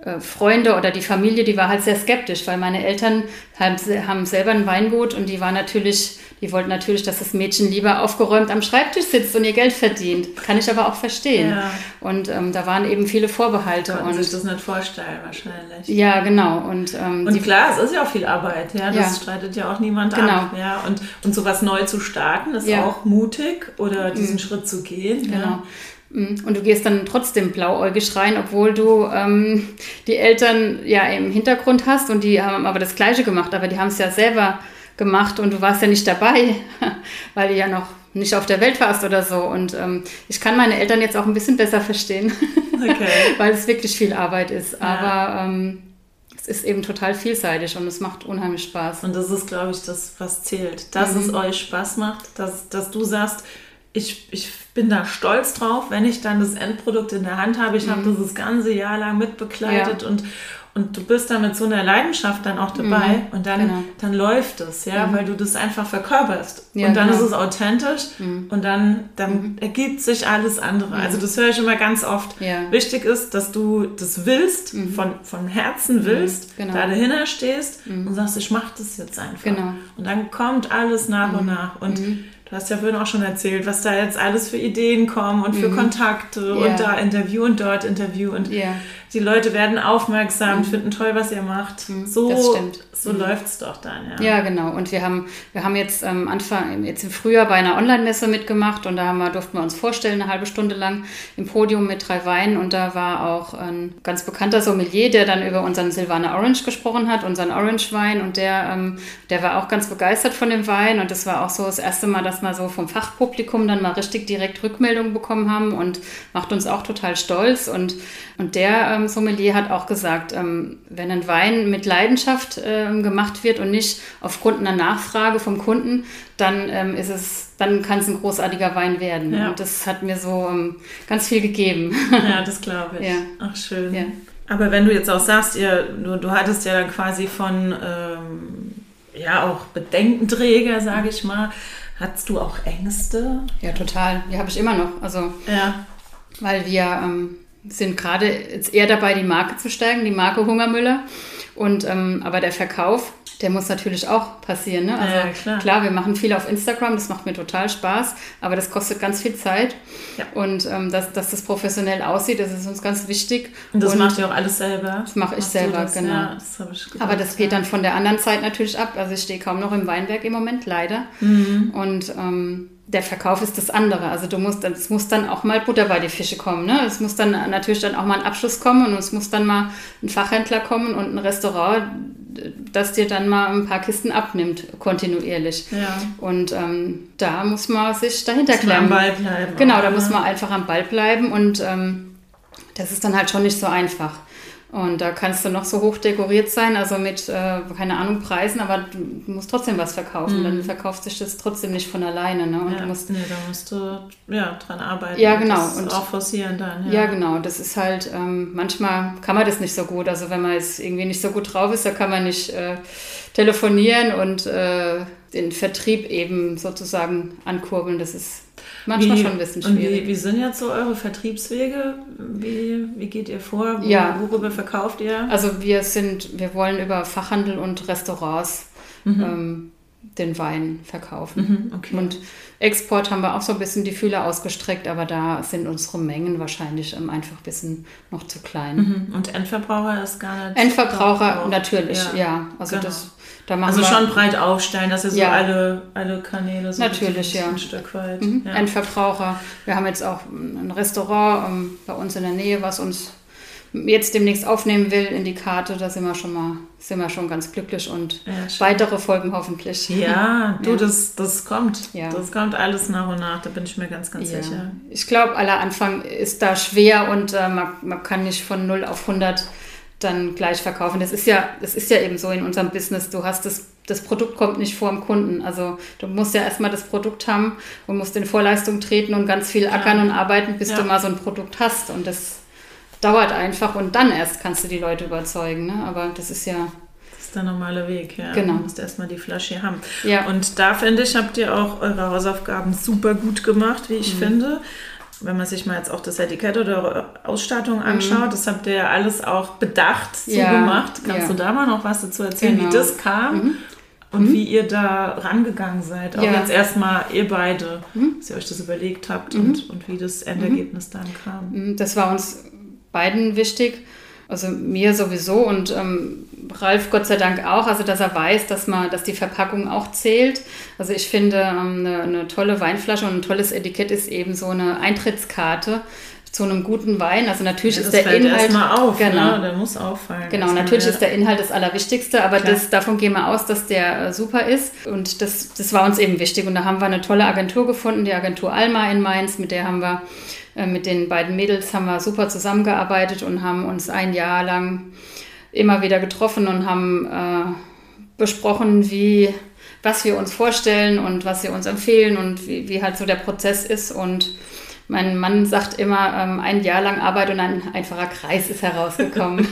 äh, Freunde oder die Familie, die war halt sehr skeptisch, weil meine Eltern haben, haben selber ein Weingut und die waren natürlich, die wollten natürlich, dass das Mädchen lieber aufgeräumt am Schreibtisch sitzt und ihr Geld verdient. Kann ich aber auch verstehen. Ja. Und ähm, da waren eben viele Vorbehalte. Konnten und sich das nicht vorstellen wahrscheinlich. Ja, genau. Und, ähm, und die, klar, es ist ja auch viel Arbeit. Ja, das ja. streitet ja auch niemand genau. ab. Ja, und, und sowas neu zu starten, ist ja. auch mutig oder diesen mhm. Schritt zu gehen. Genau. Ja. Und du gehst dann trotzdem blauäugig rein, obwohl du ähm, die Eltern ja im Hintergrund hast und die haben aber das Gleiche gemacht, aber die haben es ja selber gemacht und du warst ja nicht dabei, weil du ja noch nicht auf der Welt warst oder so. Und ähm, ich kann meine Eltern jetzt auch ein bisschen besser verstehen, okay. weil es wirklich viel Arbeit ist. Ja. Aber ähm, es ist eben total vielseitig und es macht unheimlich Spaß. Und das ist, glaube ich, das, was zählt. Dass mhm. es euch Spaß macht, dass, dass du sagst, Ich, ich bin da stolz drauf, wenn ich dann das Endprodukt in der Hand habe. Ich mhm. habe das das ganze Jahr lang mitbegleitet ja. und, und du bist da mit so einer Leidenschaft dann auch dabei mhm. und dann, genau. dann läuft es, ja, mhm. weil du das einfach verkörperst. Ja, und dann genau. ist es authentisch mhm. und dann, dann mhm. ergibt sich alles andere. Mhm. Also das höre ich immer ganz oft. Ja. Wichtig ist, dass du das willst, mhm. von, von Herzen willst, mhm. genau. da dahinter stehst mhm. und sagst, ich mache das jetzt einfach. Genau. Und dann kommt alles nach mhm. und nach. Und mhm. du hast ja vorhin auch schon erzählt, was da jetzt alles für Ideen kommen und für mhm. Kontakte yeah. und da Interview und dort Interview und yeah. die Leute werden aufmerksam, mhm. finden toll, was ihr macht. Mhm. So, das stimmt. so mhm. läuft es doch dann, ja. Ja, genau. Und wir haben, wir haben jetzt am Anfang, jetzt im Frühjahr bei einer Online-Messe mitgemacht und da haben wir, durften wir uns vorstellen, eine halbe Stunde lang im Podium mit drei Weinen und da war auch ein ganz bekannter Sommelier, der dann über unseren Silvaner Orange gesprochen hat, unseren Orange-Wein und der, ähm, der war auch ganz begeistert von dem Wein und das war auch so das erste Mal, dass mal so vom Fachpublikum dann mal richtig direkt Rückmeldungen bekommen haben und macht uns auch total stolz. Und, und der ähm, Sommelier hat auch gesagt, ähm, wenn ein Wein mit Leidenschaft ähm, gemacht wird und nicht aufgrund einer Nachfrage vom Kunden, dann ähm, ist es, dann kann es ein großartiger Wein werden. Ja. Und das hat mir so ähm, ganz viel gegeben. Ja, das glaube ich. Ja. Ach, schön. Ja. Aber wenn du jetzt auch sagst, ihr, du, du hattest ja dann quasi von ähm, ja auch Bedenkenträger, sage ich mal. Hattest du auch Ängste? Ja, total. Die habe ich immer noch. Also, ja. Weil wir ähm, sind gerade jetzt eher dabei, die Marke zu steigen, die Marke Hungermüller. Und, ähm, aber der Verkauf, der muss natürlich auch passieren. Ne? Also, ja, klar. klar, wir machen viel auf Instagram, das macht mir total Spaß, aber das kostet ganz viel Zeit. Ja. Und ähm, dass, dass das professionell aussieht, das ist uns ganz wichtig. Und das und macht ihr auch alles selber? Das mache ich selber, das? Genau. Ja, das habe ich gedacht, aber das geht ja. dann von der anderen Zeit natürlich ab. Also ich stehe kaum noch im Weinberg im Moment, leider. Mhm. Und ähm, der Verkauf ist das andere. Also du musst, es muss dann auch mal Butter bei die Fische kommen. Ne? Es muss dann natürlich dann auch mal ein Abschluss kommen und es muss dann mal ein Fachhändler kommen und ein Restaurant, das dir dann mal ein paar Kisten abnimmt, kontinuierlich. Ja. Und ähm, da muss man sich dahinter klemmen. Am Ball bleiben. Genau, da muss man einfach am Ball bleiben und ähm, das ist dann halt schon nicht so einfach. Und da kannst du noch so hoch dekoriert sein, also mit, äh, keine Ahnung, Preisen, aber du musst trotzdem was verkaufen. Mhm. Dann verkauft sich das trotzdem nicht von alleine. Ne? Und ja, du musst, nee, da musst du ja, dran arbeiten. Ja, genau. Das und auch forcieren dann. Ja. ja, genau. Das ist halt, ähm, manchmal kann man das nicht so gut. Also wenn man jetzt irgendwie nicht so gut drauf ist, da kann man nicht äh, telefonieren und äh, den Vertrieb eben sozusagen ankurbeln. Das ist manchmal wie, schon ein bisschen schwierig. Und wie, wie sind jetzt so eure Vertriebswege? Wie, wie geht ihr vor? Wo, ja. Worüber verkauft ihr? Also wir sind, wir wollen über Fachhandel und Restaurants mhm. ähm, den Wein verkaufen. Mhm, okay. Und Export haben wir auch so ein bisschen die Fühler ausgestreckt, aber da sind unsere Mengen wahrscheinlich ähm, einfach ein bisschen noch zu klein. Mhm. Und Endverbraucher ist gar nicht... Endverbraucher natürlich, ja. ja. Also genau. das... Da machen also wir, schon breit aufstellen, dass ihr so ja. alle, alle Kanäle so natürlich, ja. ein Stück weit. Mhm. Ja. Endverbraucher. Wir haben jetzt auch ein Restaurant um, bei uns in der Nähe, was uns jetzt demnächst aufnehmen will in die Karte. Da sind wir schon mal, sind wir schon ganz glücklich und ja, weitere folgen hoffentlich. Ja, du, ja. Das, das kommt. Ja. Das kommt alles nach und nach, da bin ich mir ganz, ganz ja. sicher. Ich glaube, aller Anfang ist da schwer und äh, man, man kann nicht von null auf hundert dann gleich verkaufen. Das ist ja, das ist ja eben so in unserem Business. Du hast das, das Produkt kommt nicht vor dem Kunden. Also du musst ja erstmal das Produkt haben und musst in Vorleistung treten und ganz viel ackern ja. und arbeiten, bis ja. du mal so ein Produkt hast. Und das dauert einfach und dann erst kannst du die Leute überzeugen. Ne? Aber das ist ja... Das ist der normale Weg, ja. Genau. Du musst erstmal die Flasche haben. Ja. Und da, finde ich, habt ihr auch eure Hausaufgaben super gut gemacht, wie ich mhm. finde. wenn man sich mal jetzt auch das Etikett oder Ausstattung anschaut, mhm. das habt ihr ja alles auch bedacht, so ja, gemacht. Kannst ja. du da mal noch was dazu erzählen, genau. wie das kam mhm. und mhm. wie ihr da rangegangen seid? Auch ja. jetzt erstmal ihr beide, mhm. dass ihr euch das überlegt habt mhm. und, und wie das Endergebnis mhm. dann kam. Das war uns beiden wichtig. Also mir sowieso und ähm, Ralf Gott sei Dank auch, also dass er weiß, dass man, dass die Verpackung auch zählt. Also ich finde, ähm, eine, eine tolle Weinflasche und ein tolles Etikett ist eben so eine Eintrittskarte zu einem guten Wein. Also natürlich ja, ist der Inhalt... Das fällt erstmal auf, genau, ne? Der muss auffallen. Genau, natürlich ist der Inhalt das Allerwichtigste, aber das, davon gehen wir aus, dass der äh, super ist und das, das war uns eben wichtig und da haben wir eine tolle Agentur gefunden, die Agentur Alma in Mainz, mit der haben wir mit den beiden Mädels haben wir super zusammengearbeitet und haben uns ein Jahr lang immer wieder getroffen und haben äh, besprochen, wie, was wir uns vorstellen und was wir uns empfehlen und wie, wie halt so der Prozess ist. Und mein Mann sagt immer, ähm, ein Jahr lang Arbeit und ein einfacher Kreis ist herausgekommen.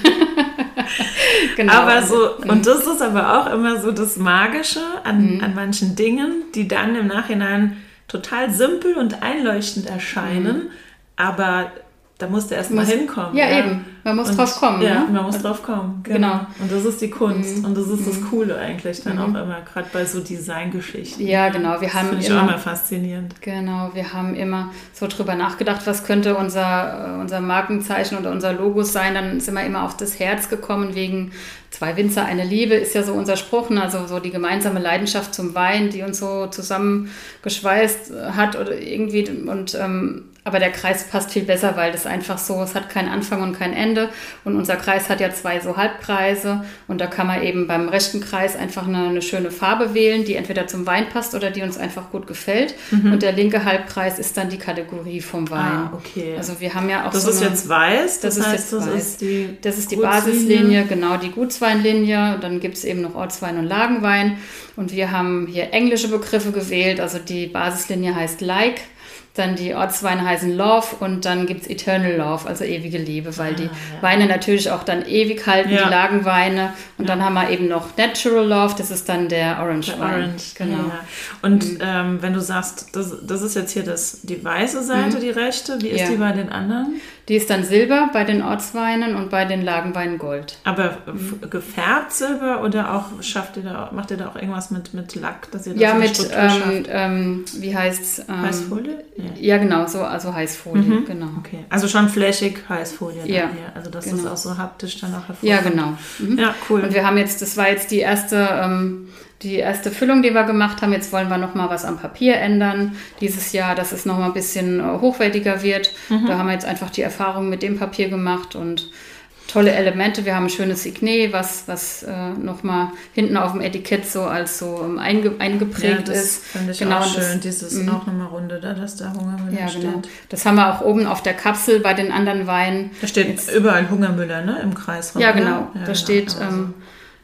Genau. Aber so, und das ist aber auch immer so das Magische an, mhm. an manchen Dingen, die dann im Nachhinein total simpel und einleuchtend erscheinen. Mhm. Aber da musst du erst mal hinkommen. Ja, ja, eben. Man muss und, drauf kommen. Ja, ne? man muss drauf kommen. Genau. genau. Und das ist die Kunst. Mhm. Und das ist das Coole eigentlich dann mhm. auch immer, gerade bei so Designgeschichten. Ja, genau. Wir das haben finde ich immer, auch immer faszinierend. Genau. Wir haben immer so drüber nachgedacht, was könnte unser, unser Markenzeichen oder unser Logo sein. Dann sind wir immer auf das Herz gekommen wegen zwei Winzer, eine Liebe ist ja so unser Spruch. Also so die gemeinsame Leidenschaft zum Wein, die uns so zusammengeschweißt hat oder irgendwie und ähm, aber der Kreis passt viel besser, weil das einfach so, es hat keinen Anfang und kein Ende. Und unser Kreis hat ja zwei so Halbkreise. Und da kann man eben beim rechten Kreis einfach eine, eine schöne Farbe wählen, die entweder zum Wein passt oder die uns einfach gut gefällt. Mhm. Und der linke Halbkreis ist dann die Kategorie vom Wein. Ah, okay. Also wir haben ja auch das so ist eine, jetzt weiß, das, das heißt, ist jetzt das weiß. ist die Das ist die Basislinie, genau, die Gutsweinlinie. Dann gibt es eben noch Ortswein und Lagenwein. Und wir haben hier englische Begriffe gewählt. Also die Basislinie heißt Like. Dann die Ortsweine heißen Love und dann gibt es Eternal Love, also ewige Liebe, weil die ah, ja. Weine natürlich auch dann ewig halten, ja. die Lagenweine. Und ja. dann haben wir eben noch Natural Love, das ist dann der Orange Wein. Orange, genau. Ja. Und mhm. ähm, wenn du sagst, das, das ist jetzt hier das, die weiße Seite, mhm. die rechte, wie ist ja. die bei den anderen? Die ist dann Silber bei den Ortsweinen und bei den Lagenweinen Gold. Aber mhm. gefärbt Silber oder auch schafft ihr da, macht ihr da auch irgendwas mit, mit Lack, dass ihr das ja, mit, ähm, ähm, wie heißt's? Ähm, Heißfolie? Ja. ja, genau, so, also Heißfolie, mhm. genau. Okay, also schon flächig Heißfolie. Ja. Dann hier. Also dass genau. das auch so haptisch dann auch hervorkommt. Ja, genau. Mhm. Ja, cool. Und wir haben jetzt, das war jetzt die erste... Ähm, Die erste Füllung, die wir gemacht haben, jetzt wollen wir noch mal was am Papier ändern dieses Jahr, dass es noch mal ein bisschen hochwertiger wird. Mhm. Da haben wir jetzt einfach die Erfahrung mit dem Papier gemacht und tolle Elemente. Wir haben ein schönes Signet, was, was äh, noch mal hinten auf dem Etikett so als so einge, eingeprägt ja, das ist. Finde ich genau, auch schön, das, dieses m- auch nochmal runde, da, dass da Hungermüller ja, steht. Genau. Das haben wir auch oben auf der Kapsel bei den anderen Weinen. Da steht jetzt, überall Hungermüller, ne, im Kreis. Ja, genau. Ja, da genau. steht... Ähm,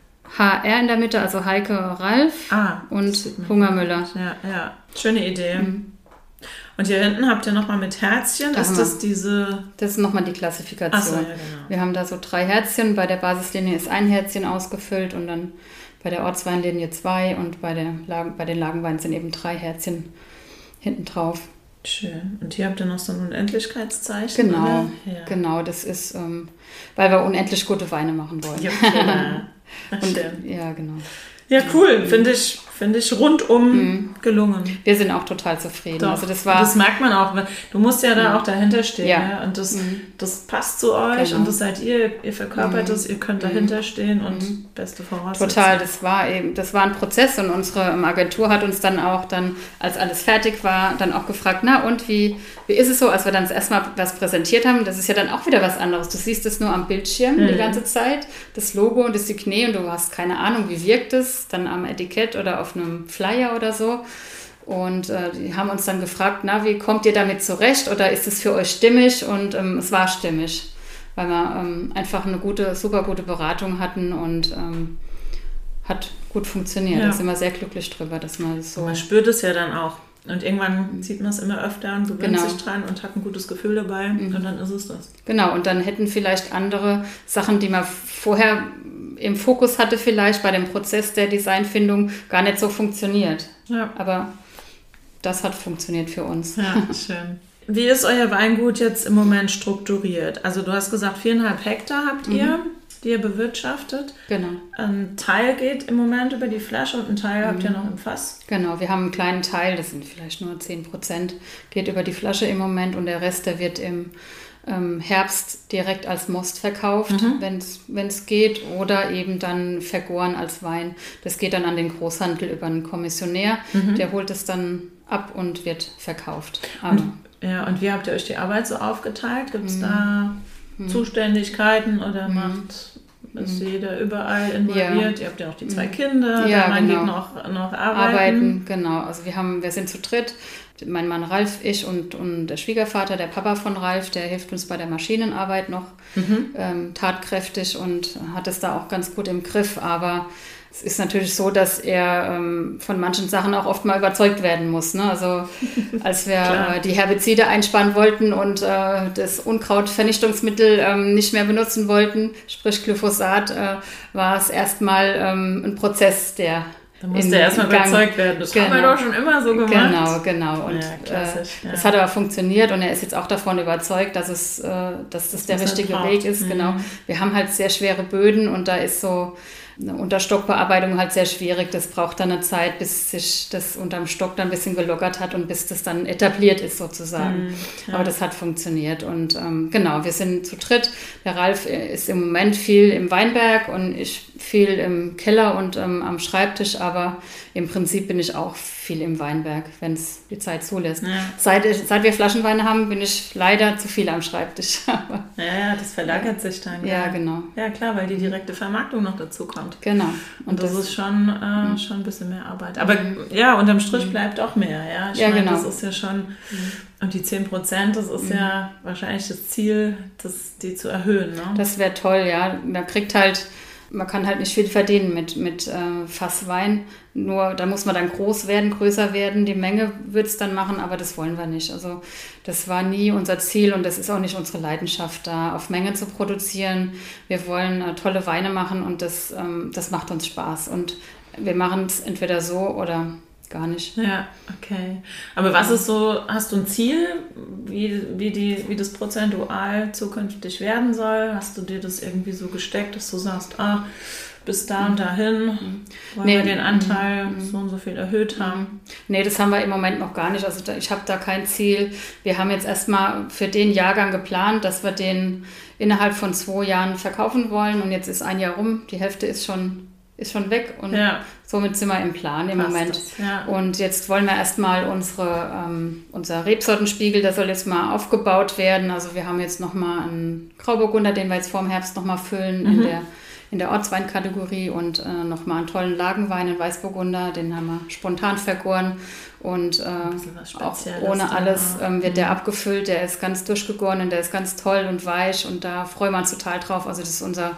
H R in der Mitte, also Heike Ralf ah, und Hungermüller. Ja, ja, schöne Idee. Mhm. Und hier hinten habt ihr nochmal mit Herzchen, da ist das diese... Das ist nochmal die Klassifikation. Ach so, ja, genau. Wir haben da so drei Herzchen, bei der Basislinie ist ein Herzchen ausgefüllt und dann bei der Ortsweinlinie zwei und bei, der Lagen, bei den Lagenweinen sind eben drei Herzchen hinten drauf. Schön. Und hier habt ihr noch so ein Unendlichkeitszeichen. Genau, ja. genau, das ist, ähm, weil wir unendlich gute Weine machen wollen. Ja, okay. Ach, und, schön. Ja, genau. Ja, cool. Finde ich, finde ich rundum mhm. gelungen. Wir sind auch total zufrieden. Doch. Also das war, das merkt man auch. Du musst ja da ja. auch dahinter stehen. Ja. Ja? Und das, mhm. das passt zu euch genau. und das seid ihr. Ihr verkörpert mhm. es, ihr könnt dahinter stehen und mhm. beste Voraussetzungen. Total, das war eben, das war ein Prozess und unsere Agentur hat uns dann auch dann, als alles fertig war, dann auch gefragt, na und wie, wie ist es so, als wir dann erstmal was präsentiert haben, das ist ja dann auch wieder was anderes. Du siehst es nur am Bildschirm mhm. die ganze Zeit, das Logo und das Signet und du hast keine Ahnung, wie wirkt es, dann am Etikett oder auf einem Flyer oder so. Und äh, die haben uns dann gefragt, na, wie kommt ihr damit zurecht oder ist es für euch stimmig? Und ähm, es war stimmig, weil wir ähm, einfach eine gute, super gute Beratung hatten und ähm, hat gut funktioniert. Ja. Da sind wir sehr glücklich drüber, dass man so... Man spürt es ja dann auch. Und irgendwann sieht man es immer öfter und gewöhnt genau. sich dran und hat ein gutes Gefühl dabei mhm. und dann ist es das. Genau, und dann hätten vielleicht andere Sachen, die man vorher im Fokus hatte, vielleicht bei dem Prozess der Designfindung gar nicht so funktioniert. Ja. Aber das hat funktioniert für uns. Ja, schön. Wie ist euer Weingut jetzt im Moment strukturiert? Also du hast gesagt, viereinhalb Hektar habt ihr, mhm. die ihr bewirtschaftet. Genau. Ein Teil geht im Moment über die Flasche und ein Teil mhm. habt ihr noch im Fass. Genau, wir haben einen kleinen Teil, das sind vielleicht nur zehn Prozent, geht über die Flasche im Moment und der Rest, der wird im ähm, Herbst direkt als Most verkauft, mhm. wenn es geht, oder eben dann vergoren als Wein. Das geht dann an den Großhandel über einen Kommissionär, mhm. der holt es dann ab und wird verkauft. Aber und, ja, und wie habt ihr euch die Arbeit so aufgeteilt? Gibt es mhm. da mhm. Zuständigkeiten oder mhm. macht ist mhm. jeder überall involviert? Ja. Ihr habt ja auch die zwei Kinder, ja, der Mann genau. geht noch, noch arbeiten. Arbeiten, genau. Also wir haben, wir sind zu dritt. Mein Mann Ralf, ich und, und der Schwiegervater, der Papa von Ralf, der hilft uns bei der Maschinenarbeit noch mhm. ähm, tatkräftig und hat es da auch ganz gut im Griff. Aber es ist natürlich so, dass er ähm, von manchen Sachen auch oft mal überzeugt werden muss. Ne? Also als wir äh, die Herbizide einsparen wollten und äh, das Unkrautvernichtungsmittel ähm, nicht mehr benutzen wollten, sprich Glyphosat, äh, war es erstmal ähm, ein Prozess, der Da musste er erstmal überzeugt werden. Das genau. haben wir doch schon immer so gemacht. Genau, genau. Und ja, klassisch, äh, ja. das hat aber funktioniert und er ist jetzt auch davon überzeugt, dass es, äh, dass das, das der richtige Weg ist. Mhm. Genau. Wir haben halt sehr schwere Böden und da ist so eine Unterstockbearbeitung halt sehr schwierig. Das braucht dann eine Zeit, bis sich das unterm Stock dann ein bisschen gelockert hat und bis das dann etabliert ist sozusagen. Mhm, ja. Aber das hat funktioniert und ähm, genau, wir sind zu dritt. Der Ralf ist im Moment viel im Weinberg und ich viel im Keller und ähm, am Schreibtisch, aber im Prinzip bin ich auch viel im Weinberg, wenn es die Zeit zulässt. Ja. Seit, seit wir Flaschenweine haben, bin ich leider zu viel am Schreibtisch. ja, ja, das verlagert sich dann. Ja, ja, genau. Ja, klar, weil die direkte Vermarktung noch dazu kommt. Genau. Und, und das, das ist schon, äh, mhm. schon ein bisschen mehr Arbeit. Aber mhm. ja, unterm Strich mhm. bleibt auch mehr. Ja, ich ja meine, genau. das ist ja schon, mhm. und die zehn Prozent, das ist mhm. ja wahrscheinlich das Ziel, das, die zu erhöhen. Ne? Das wäre toll, ja. Man kriegt halt, man kann halt nicht viel verdienen mit, mit äh, Fasswein. Nur da muss man dann groß werden, größer werden. Die Menge wird es dann machen, aber das wollen wir nicht. Also das war nie unser Ziel und das ist auch nicht unsere Leidenschaft, da auf Menge zu produzieren. Wir wollen äh, tolle Weine machen und das, ähm, das macht uns Spaß. Und wir machen es entweder so oder gar nicht. Ja, okay. Aber was ist so, hast du ein Ziel, wie, wie, die, wie das prozentual zukünftig werden soll? Hast du dir das irgendwie so gesteckt, dass du sagst, ah, bis da und dahin wollen nee. wir den Anteil mhm. so und so viel erhöht haben? Nee, das haben wir im Moment noch gar nicht. Also da, ich habe da kein Ziel. Wir haben jetzt erstmal für den Jahrgang geplant, dass wir den innerhalb von zwei Jahren verkaufen wollen und jetzt ist ein Jahr rum, die Hälfte ist schon ist schon weg und ja. somit sind wir im Plan im Passt Moment. Das, ja. Und jetzt wollen wir erstmal unsere, ähm, unser Rebsortenspiegel, der soll jetzt mal aufgebaut werden. Also wir haben jetzt nochmal einen Grauburgunder, den wir jetzt vor dem Herbst nochmal füllen mhm. in der in der Ortsweinkategorie und äh, nochmal einen tollen Lagenwein, einen Weißburgunder, den haben wir spontan vergoren und äh, auch ohne alles ähm, wird mhm. der abgefüllt, der ist ganz durchgegoren und der ist ganz toll und weich und da freuen wir uns total drauf. Also das ist unser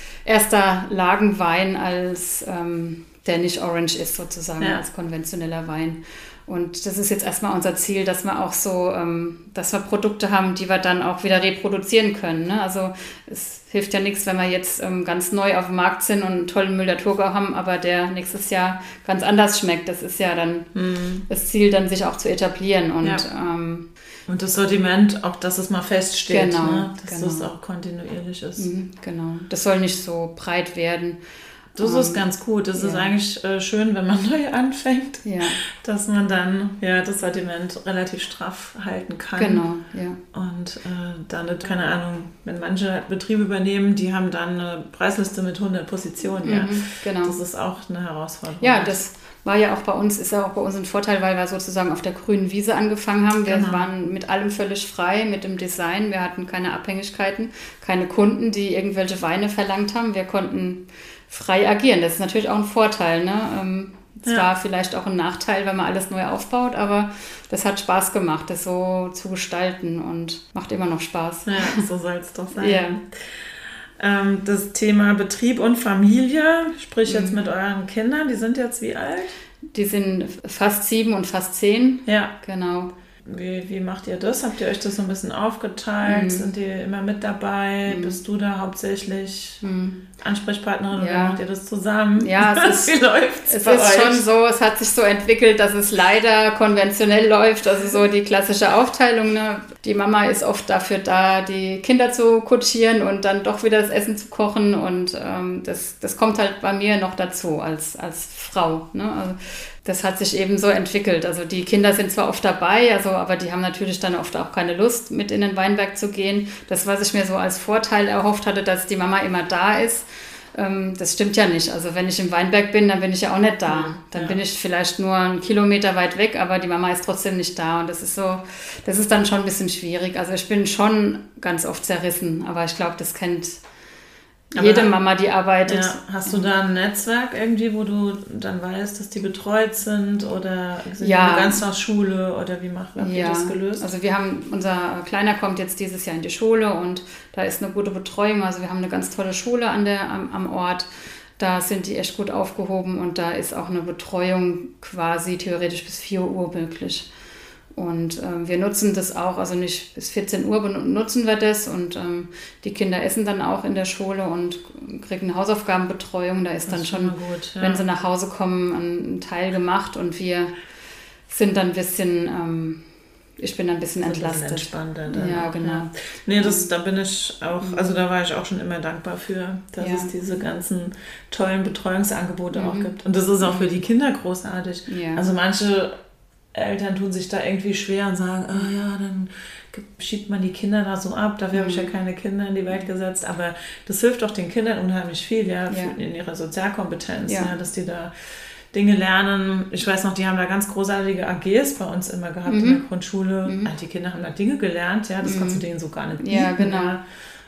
erster Lagenwein, als ähm, der nicht orange ist sozusagen, ja. als konventioneller Wein. Und das ist jetzt erstmal unser Ziel, dass wir auch so, ähm, dass wir Produkte haben, die wir dann auch wieder reproduzieren können. Ne? Also es hilft ja nichts, wenn wir jetzt ähm, ganz neu auf dem Markt sind und einen tollen Müller-Thurgau haben, aber der nächstes Jahr ganz anders schmeckt. Das ist ja dann mhm. das Ziel, dann sich auch zu etablieren. Und, ja. ähm, und das Sortiment, auch dass es mal feststeht, genau, ne? dass genau. das auch kontinuierlich ist. Mhm, genau, das soll nicht so breit werden. Das ist ganz gut. Das ja. ist eigentlich äh, schön, wenn man neu anfängt, ja. dass man dann ja, das Sortiment relativ straff halten kann. Genau, ja. Und äh, dann, keine Ahnung, wenn manche Betriebe übernehmen, die haben dann eine Preisliste mit hundert Positionen. Ja. Mhm, genau. Das ist auch eine Herausforderung. Ja, das war ja auch bei uns, ist ja auch bei uns ein Vorteil, weil wir sozusagen auf der grünen Wiese angefangen haben. Wir genau. waren mit allem völlig frei, mit dem Design. Wir hatten keine Abhängigkeiten, keine Kunden, die irgendwelche Weine verlangt haben. Wir konnten frei agieren. Das ist natürlich auch ein Vorteil. Ne? Ähm, es ja. war vielleicht auch ein Nachteil, wenn man alles neu aufbaut, aber das hat Spaß gemacht, das so zu gestalten und macht immer noch Spaß. Ja, so soll es doch sein. Ja. Ähm, das Thema Betrieb und Familie, sprich jetzt mhm. mit euren Kindern, die sind jetzt wie alt? Die sind fast sieben und fast zehn. Ja. Genau. wie, wie macht ihr das? Habt ihr euch das so ein bisschen aufgeteilt? Mhm. Sind die immer mit dabei? Mhm. Bist du da hauptsächlich mhm. Ansprechpartnerin ja. oder macht ihr das zusammen? Ja, es ist, wie läuft's es bei ist euch? schon so, es hat sich so entwickelt, dass es leider konventionell läuft, also so die klassische Aufteilung. Ne? Die Mama ist oft dafür da, die Kinder zu kutschieren und dann doch wieder das Essen zu kochen und ähm, das, das kommt halt bei mir noch dazu als, als Frau. Ne? Also, das hat sich eben so entwickelt. Also die Kinder sind zwar oft dabei, also, aber die haben natürlich dann oft auch keine Lust, mit in den Weinberg zu gehen. Das, was ich mir so als Vorteil erhofft hatte, dass die Mama immer da ist, ähm, das stimmt ja nicht. Also wenn ich im Weinberg bin, dann bin ich ja auch nicht da. Dann ja. bin ich vielleicht nur einen Kilometer weit weg, aber die Mama ist trotzdem nicht da. Und das ist so, das ist dann schon ein bisschen schwierig. Also ich bin schon ganz oft zerrissen, aber ich glaube, das kennt Aber jede Mama, die arbeitet. Ja, hast du da ein Netzwerk irgendwie, wo du dann weißt, dass die betreut sind oder sind ja. die ganz nach Schule oder wie macht habt ihr ja. das gelöst? Also wir haben, unser Kleiner kommt jetzt dieses Jahr in die Schule und da ist eine gute Betreuung. Also wir haben eine ganz tolle Schule an der, am, am Ort. Da sind die echt gut aufgehoben und da ist auch eine Betreuung quasi theoretisch bis vier Uhr möglich. Und ähm, wir nutzen das auch, also nicht bis vierzehn Uhr nutzen wir das und ähm, die Kinder essen dann auch in der Schule und kriegen eine Hausaufgabenbetreuung. Da ist das dann ist schon, gut, ja. wenn sie nach Hause kommen, ein Teil gemacht und wir sind dann ein bisschen, ähm, ich bin dann ein bisschen entlastet. Ein bisschen entspannter dann ja, auch, genau. Ja. Nee, das, da bin ich auch, also da war ich auch schon immer dankbar für, dass ja. es diese ganzen tollen Betreuungsangebote mhm. auch gibt. Und das ist auch für die Kinder großartig. Ja. Also manche Eltern tun sich da irgendwie schwer und sagen, ah ja, dann schiebt man die Kinder da so ab, dafür mhm. habe ich ja keine Kinder in die Welt gesetzt, aber das hilft doch den Kindern unheimlich viel, ja, ja. in ihrer Sozialkompetenz, ja. Ja, dass die da Dinge lernen. Ich weiß noch, die haben da ganz großartige A Gs bei uns immer gehabt mhm. in der Grundschule. Mhm. Die Kinder haben da Dinge gelernt, ja, das mhm. kannst du denen so gar nicht bieten. Ja, genau. Ja.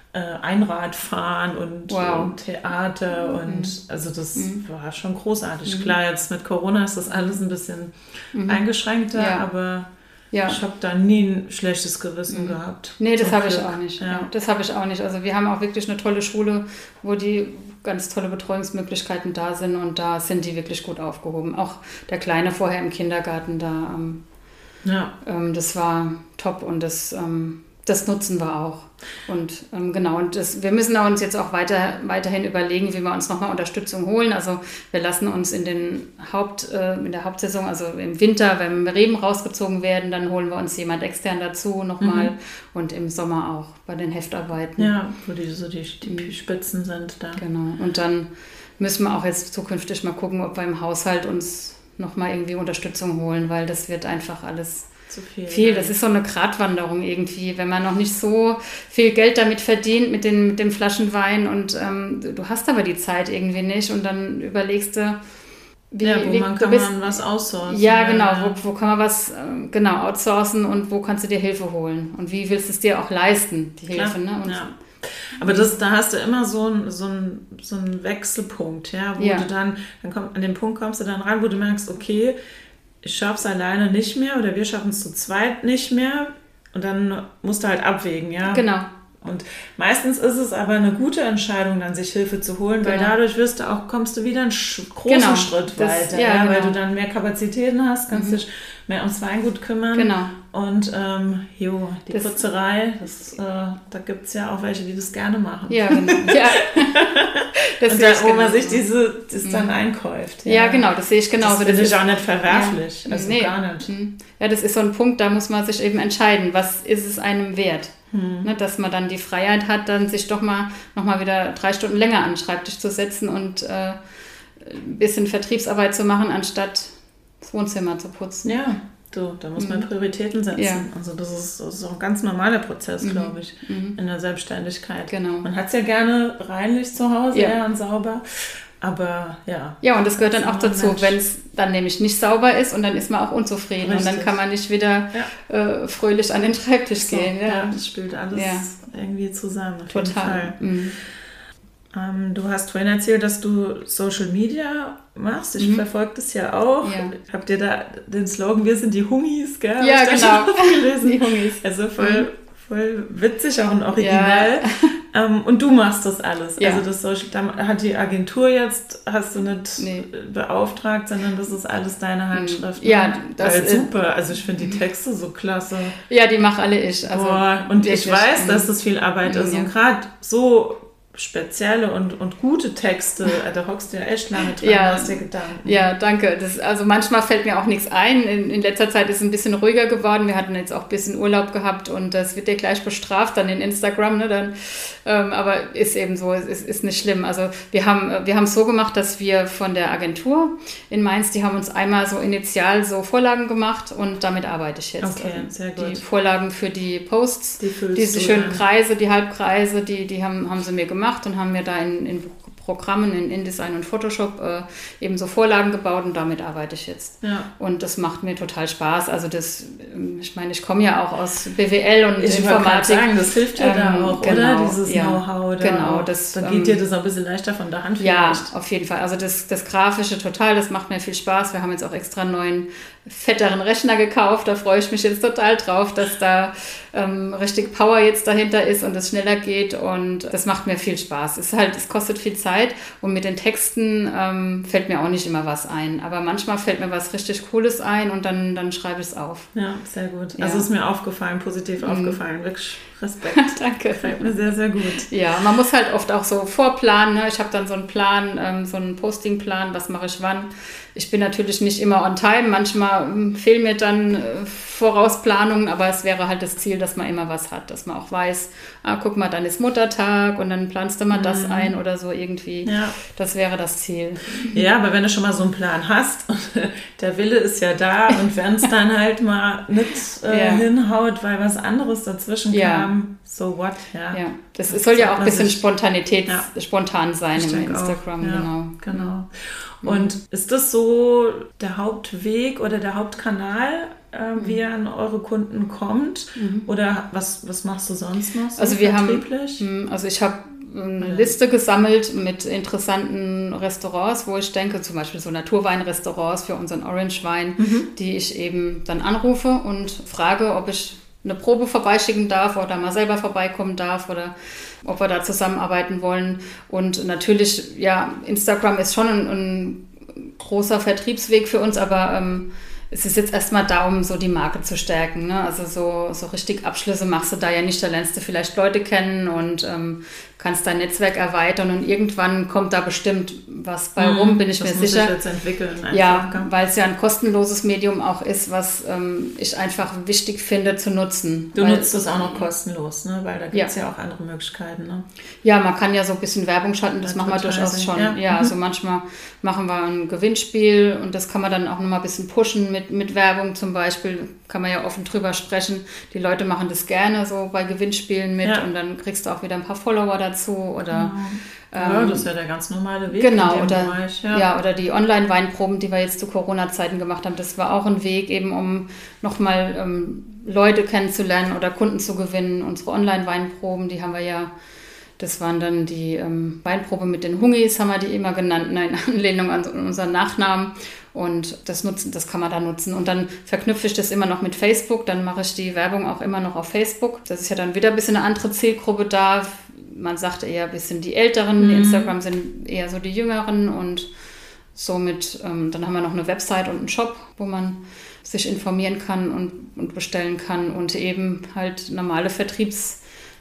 Einrad fahren und, wow. und Theater und mhm. also das mhm. war schon großartig. Mhm. Klar, jetzt mit Corona ist das alles ein bisschen mhm. eingeschränkter, ja. aber ja. ich habe da nie ein schlechtes Gewissen mhm. gehabt. Nee, das habe ich auch nicht. Ja. Das habe ich auch nicht. Also wir haben auch wirklich eine tolle Schule, wo die ganz tolle Betreuungsmöglichkeiten da sind und da sind die wirklich gut aufgehoben. Auch der Kleine vorher im Kindergarten da, ähm, ja. ähm, das war top und das ähm, Das nutzen wir auch. Und ähm, genau, und das, wir müssen uns jetzt auch weiter, weiterhin überlegen, wie wir uns nochmal Unterstützung holen. Also wir lassen uns in, den Haupt, äh, in der Hauptsaison, also im Winter, wenn Reben rausgezogen werden, dann holen wir uns jemand extern dazu nochmal. Mhm. Und im Sommer auch bei den Heftarbeiten. Ja, wo die so die, die Spitzen sind da. Genau, und dann müssen wir auch jetzt zukünftig mal gucken, ob wir im Haushalt uns nochmal irgendwie Unterstützung holen, weil das wird einfach alles zu viel. Viel, das ist so eine Gratwanderung irgendwie, wenn man noch nicht so viel Geld damit verdient mit, den, mit dem Flaschenwein und ähm, du hast aber die Zeit irgendwie nicht und dann überlegst du, wie, ja, wo wie, man kann bist, man was outsourcen. Ja, genau, ja. Wo, wo kann man was äh, genau outsourcen und wo kannst du dir Hilfe holen und wie willst du es dir auch leisten, die Hilfe. Klar, ne? Und ja. Aber das, da hast du immer so einen so ein, so ein Wechselpunkt, ja, wo ja. du dann, dann komm, an den Punkt kommst du dann ran, wo du merkst, okay, ich schaffe es alleine nicht mehr oder wir schaffen es zu zweit nicht mehr und dann musst du halt abwägen, ja. Genau. Und meistens ist es aber eine gute Entscheidung, dann sich Hilfe zu holen, genau. weil dadurch wirst du auch, kommst du wieder einen sch- großen genau. Schritt das, weiter, ja, ja, weil genau. du dann mehr Kapazitäten hast, kannst mhm. dich mehr ums Weingut kümmern. Genau. Und ähm, jo, die das, Putzerei, das, äh, da gibt es ja auch welche, die das gerne machen. Ja, genau. Ja. Das und da, wo man sich diese, das dann mhm. einkauft. Ja. ja, genau, das sehe ich genauso. Das, das finde ich auch nicht verwerflich, ja. also nee. gar nicht. Ja, das ist so ein Punkt, da muss man sich eben entscheiden, was ist es einem wert? Hm. Ne, dass man dann die Freiheit hat, dann sich doch mal noch mal wieder drei Stunden länger an den Schreibtisch zu setzen und äh, ein bisschen Vertriebsarbeit zu machen, anstatt das Wohnzimmer zu putzen. Ja, du, da muss man mhm. Prioritäten setzen. Ja. Also das ist, das ist auch ein ganz normaler Prozess, mhm. glaube ich, mhm. in der Selbstständigkeit. Genau. Man hat es ja gerne reinlich zu Hause, ja. ja, und sauber. Aber ja. Ja, und das gehört dann auch dazu, wenn es dann nämlich nicht sauber ist und dann ist man auch unzufrieden. Richtig. Und dann kann man nicht wieder ja. äh, fröhlich an den Schreibtisch so, gehen. Ja. ja, das spielt alles ja. irgendwie zusammen. Auf Total. Jeden Fall. Mhm. Ähm, du hast vorhin erzählt, dass du Social Media machst. Ich mhm. verfolge das ja auch. Ja. Habt ihr da den Slogan, wir sind die Hungis, gell? Ja, genau. Gelesen? Die Hungis. Also voll, mhm. voll witzig, auch ein Original. Ja. Ähm, und du machst das alles. Ja. Also das Social, da hat die Agentur jetzt, hast du nicht nee. beauftragt, sondern das ist alles deine Handschrift. Ja, ne? das Weil, ist super. Also ich finde die Texte so klasse. Ja, die mache alle ich. Also Boah, und wirklich, ich weiß, dass das viel Arbeit ist. ja. Und gerade so spezielle und, und gute Texte, da hockst du ja echt lange dran, ja, hast dir Gedanken. Ja, danke. Das, also manchmal fällt mir auch nichts ein. In, in letzter Zeit ist es ein bisschen ruhiger geworden. Wir hatten jetzt auch ein bisschen Urlaub gehabt und das wird ja gleich bestraft dann in Instagram. Ne, dann, ähm, aber ist eben so, es ist, ist nicht schlimm. Also wir haben wir haben es so gemacht, dass wir von der Agentur in Mainz, die haben uns einmal so initial so Vorlagen gemacht und damit arbeite ich jetzt. Okay, also sehr gut. Die Vorlagen für die Posts, die diese schönen Kreise, die Halbkreise, die, die haben, haben sie mir gemacht und haben mir da in, in Programmen, in InDesign und Photoshop äh, eben so Vorlagen gebaut und damit arbeite ich jetzt. Ja. Und das macht mir total Spaß. Also das, ich meine, ich komme ja auch aus B W L und ich Informatik. Ich sagen, das hilft dir ähm, da auch, genau, oder? Dieses ja, Know-how. Da genau. Das, dann geht ähm, dir das ein bisschen leichter von der Hand Ja, vielleicht. auf jeden Fall. Also das, das Grafische total, das macht mir viel Spaß. Wir haben jetzt auch extra einen neuen, fetteren Rechner gekauft. Da freue ich mich jetzt total drauf, dass da ähm, richtig Power jetzt dahinter ist und es schneller geht. Und das macht mir viel Spaß. Es ist halt, es kostet viel Zeit und mit den Texten ähm, fällt mir auch nicht immer was ein. Aber manchmal fällt mir was richtig Cooles ein und dann, dann schreibe ich es auf. Ja, sehr gut. Ja. Also ist mir aufgefallen, positiv mhm. aufgefallen. Wirklich Respekt. Danke. Gefällt mir sehr, sehr gut. Ja, man muss halt oft auch so vorplanen. Ne? Ich habe dann so einen Plan, ähm, so einen Postingplan, was mache ich wann. Ich bin natürlich nicht immer on time. Manchmal ähm, fehlen mir dann äh, Vorausplanungen, aber es wäre halt das Ziel, dass man immer was hat, dass man auch weiß, ah, guck mal, dann ist Muttertag und dann planst du mal mhm. das ein oder so irgendwie. Ja. Das wäre das Ziel. Ja, aber wenn du schon mal so einen Plan hast, und der Wille ist ja da und wenn es dann halt mal nicht äh, ja. hinhaut, weil was anderes dazwischen ja. kam, so what? Ja, ja. Das, das soll ja auch ein bisschen Spontanität, ja. spontan sein im Instagram. Ja, genau. genau. Und ist das so der Hauptweg oder der Hauptkanal, äh, mhm. wie ihr an eure Kunden kommt? Mhm. Oder was, was machst du sonst noch so also wir haben, also ich habe eine ja. Liste gesammelt mit interessanten Restaurants, wo ich denke, zum Beispiel so Naturweinrestaurants für unseren Orange-Wein, mhm. die ich eben dann anrufe und frage, ob ich eine Probe vorbeischicken darf oder mal selber vorbeikommen darf oder ob wir da zusammenarbeiten wollen. Und natürlich, ja, Instagram ist schon ein, ein großer Vertriebsweg für uns, aber ähm, es ist jetzt erstmal da, um so die Marke zu stärken. Ne? Also so, so richtig Abschlüsse machst du da ja nicht, da lernst du vielleicht Leute kennen und ähm, kannst dein Netzwerk erweitern und irgendwann kommt da bestimmt was bei rum, bin ich das mir muss sicher. Ich jetzt entwickeln. Einfach. Ja, weil es ja ein kostenloses Medium auch ist, was ähm, ich einfach wichtig finde zu nutzen. Du weil, nutzt das auch noch kostenlos, ne? Weil da gibt es ja. ja auch andere Möglichkeiten. Ne? Ja, man kann ja so ein bisschen Werbung schalten, das machen wir durchaus schon. Ja, ja mhm. also manchmal machen wir ein Gewinnspiel und das kann man dann auch nochmal ein bisschen pushen mit, mit Werbung zum Beispiel. Kann man ja offen drüber sprechen. Die Leute machen das gerne so bei Gewinnspielen mit ja. und dann kriegst du auch wieder ein paar Follower dazu oder genau. ja, ähm, das ist ja der ganz normale Weg genau, in dem oder, Bereich. Ja. ja, oder die Online-Weinproben, die wir jetzt zu Corona-Zeiten gemacht haben, das war auch ein Weg eben, um nochmal ähm, Leute kennenzulernen oder Kunden zu gewinnen. Unsere Online-Weinproben, die haben wir ja, das waren dann die ähm, Weinprobe mit den Hungis, haben wir die immer genannt, ne, in Anlehnung an unseren Nachnamen. Und das nutzen, das kann man da nutzen. Und dann verknüpfe ich das immer noch mit Facebook. Dann mache ich die Werbung auch immer noch auf Facebook. Das ist ja dann wieder ein bisschen eine andere Zielgruppe da. Man sagt eher ein bisschen die Älteren. Mhm. Die Instagram sind eher so die Jüngeren. Und somit, ähm, dann haben wir noch eine Website und einen Shop, wo man sich informieren kann und, und bestellen kann. Und eben halt normale Vertriebs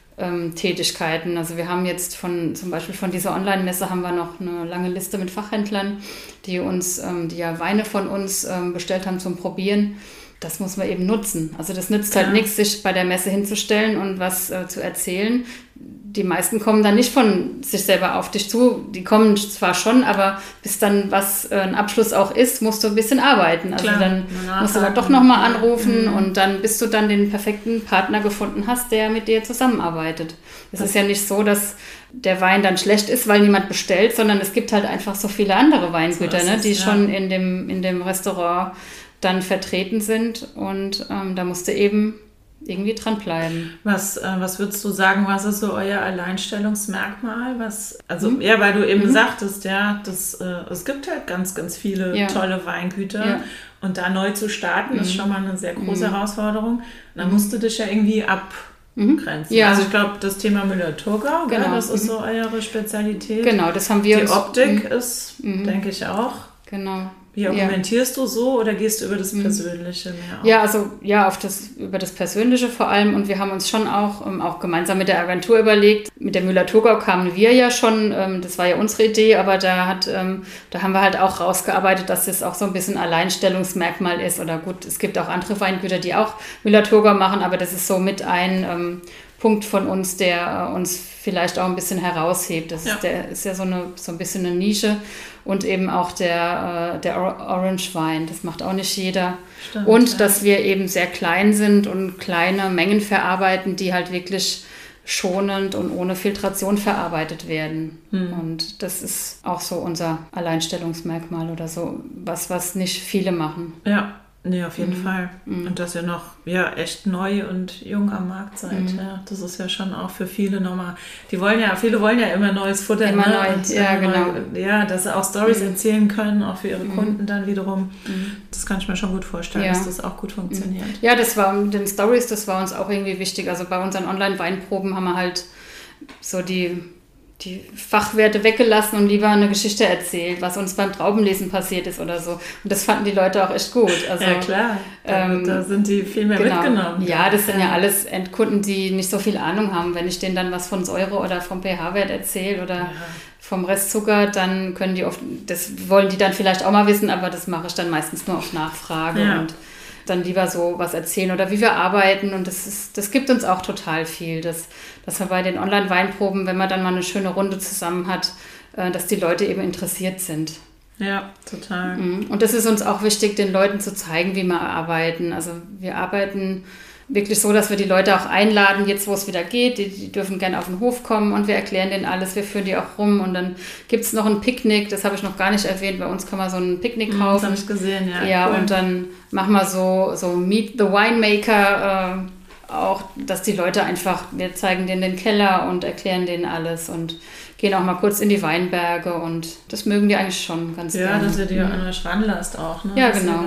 Tätigkeiten. Also wir haben jetzt von, zum Beispiel von dieser Online-Messe haben wir noch eine lange Liste mit Fachhändlern, die uns, die ja Weine von uns bestellt haben zum Probieren. Das muss man eben nutzen. Also das nützt halt ja. nichts, sich bei der Messe hinzustellen und was äh, zu erzählen. Die meisten kommen dann nicht von sich selber auf dich zu. Die kommen zwar schon, aber bis dann was äh, ein Abschluss auch ist, musst du ein bisschen arbeiten. Also Klar, dann musst du aber doch nochmal anrufen mhm. und dann, bis du dann den perfekten Partner gefunden hast, der mit dir zusammenarbeitet. Es ist ja nicht so, dass der Wein dann schlecht ist, weil niemand bestellt, sondern es gibt halt einfach so viele andere Weingüter, so ne, die ja. schon in dem, in dem Restaurant dann vertreten sind und ähm, da musst du eben irgendwie dranbleiben. Was, äh, was würdest du sagen, was ist so euer Alleinstellungsmerkmal? Was, also mhm. ja, weil du eben mhm. sagtest, ja, das, äh, es gibt halt ganz, ganz viele ja. tolle Weingüter ja. und da neu zu starten, mhm. ist schon mal eine sehr große mhm. Herausforderung. Da musst du dich ja irgendwie ab eingrenzen. Ja. Also ich glaube, das Thema Müller-Thurgau, genau. ja, das ist so eure Spezialität. Genau, das haben wir Die uns, Optik ist, denke ich, auch. Genau. Wie argumentierst ja. du so oder gehst du über das Persönliche mehr auf? Ja, also ja, auf das, über das Persönliche vor allem. Und wir haben uns schon auch, ähm, auch gemeinsam mit der Agentur überlegt. Mit der Müller-Thurgau kamen wir ja schon, ähm, das war ja unsere Idee, aber da hat, ähm, da haben wir halt auch rausgearbeitet, dass das auch so ein bisschen Alleinstellungsmerkmal ist. Oder gut, es gibt auch andere Weingüter, die auch Müller-Thurgau machen, aber das ist so mit ein ähm, Punkt von uns, der äh, uns vielleicht auch ein bisschen heraushebt. Das ja. ist, der ist ja so, eine, so ein bisschen eine Nische. Und eben auch der, äh, der Orange Wein, das macht auch nicht jeder. Stimmt, und ja. dass wir eben sehr klein sind und kleine Mengen verarbeiten, die halt wirklich schonend und ohne Filtration verarbeitet werden. Hm. Und das ist auch so unser Alleinstellungsmerkmal oder so, was, was nicht viele machen. Ja. Nee, auf jeden mhm. Fall. Mhm. Und dass ihr noch ja, echt neu und jung am Markt seid. Mhm. Ja, das ist ja schon auch für viele nochmal. Die wollen ja, viele wollen ja immer neues Futter. Immer ne? neu, und ja, immer genau. Neu, ja, dass sie auch Storys mhm. erzählen können, auch für ihre mhm. Kunden dann wiederum. Mhm. Das kann ich mir schon gut vorstellen, ja. dass das auch gut funktioniert. Mhm. Ja, das war mit den Stories, das war uns auch irgendwie wichtig. Also bei unseren Online-Weinproben haben wir halt so die... die Fachwerte weggelassen und lieber eine Geschichte erzählt, was uns beim Traubenlesen passiert ist oder so. Und das fanden die Leute auch echt gut. Also, ja, klar. Da, ähm, da sind die viel mehr genau. mitgenommen. Ja, das sind ja alles Endkunden, die nicht so viel Ahnung haben. Wenn ich denen dann was von Säure oder vom pH-Wert erzähle oder ja. vom Restzucker, dann können die oft, das wollen die dann vielleicht auch mal wissen, aber das mache ich dann meistens nur auf Nachfrage ja. und dann lieber so was erzählen oder wie wir arbeiten und das ist, das gibt uns auch total viel, dass, dass wir bei den Online-Weinproben, wenn man dann mal eine schöne Runde zusammen hat, dass die Leute eben interessiert sind. Ja, total. Und das ist uns auch wichtig, den Leuten zu zeigen, wie wir arbeiten. Also wir arbeiten wirklich so, dass wir die Leute auch einladen, jetzt wo es wieder geht, die, die dürfen gerne auf den Hof kommen und wir erklären denen alles, wir führen die auch rum und dann gibt es noch ein Picknick, das habe ich noch gar nicht erwähnt, bei uns kann man so ein Picknick kaufen. Das habe ich gesehen, ja. Ja, cool. Und dann machen wir so, so Meet the Winemaker, äh, auch, dass die Leute einfach, wir zeigen denen den Keller und erklären denen alles und gehen auch mal kurz in die Weinberge und das mögen die eigentlich schon ganz ja, gerne. Ja, dass ihr die mhm. an euch ranlasst auch, ne? Ja, dass genau.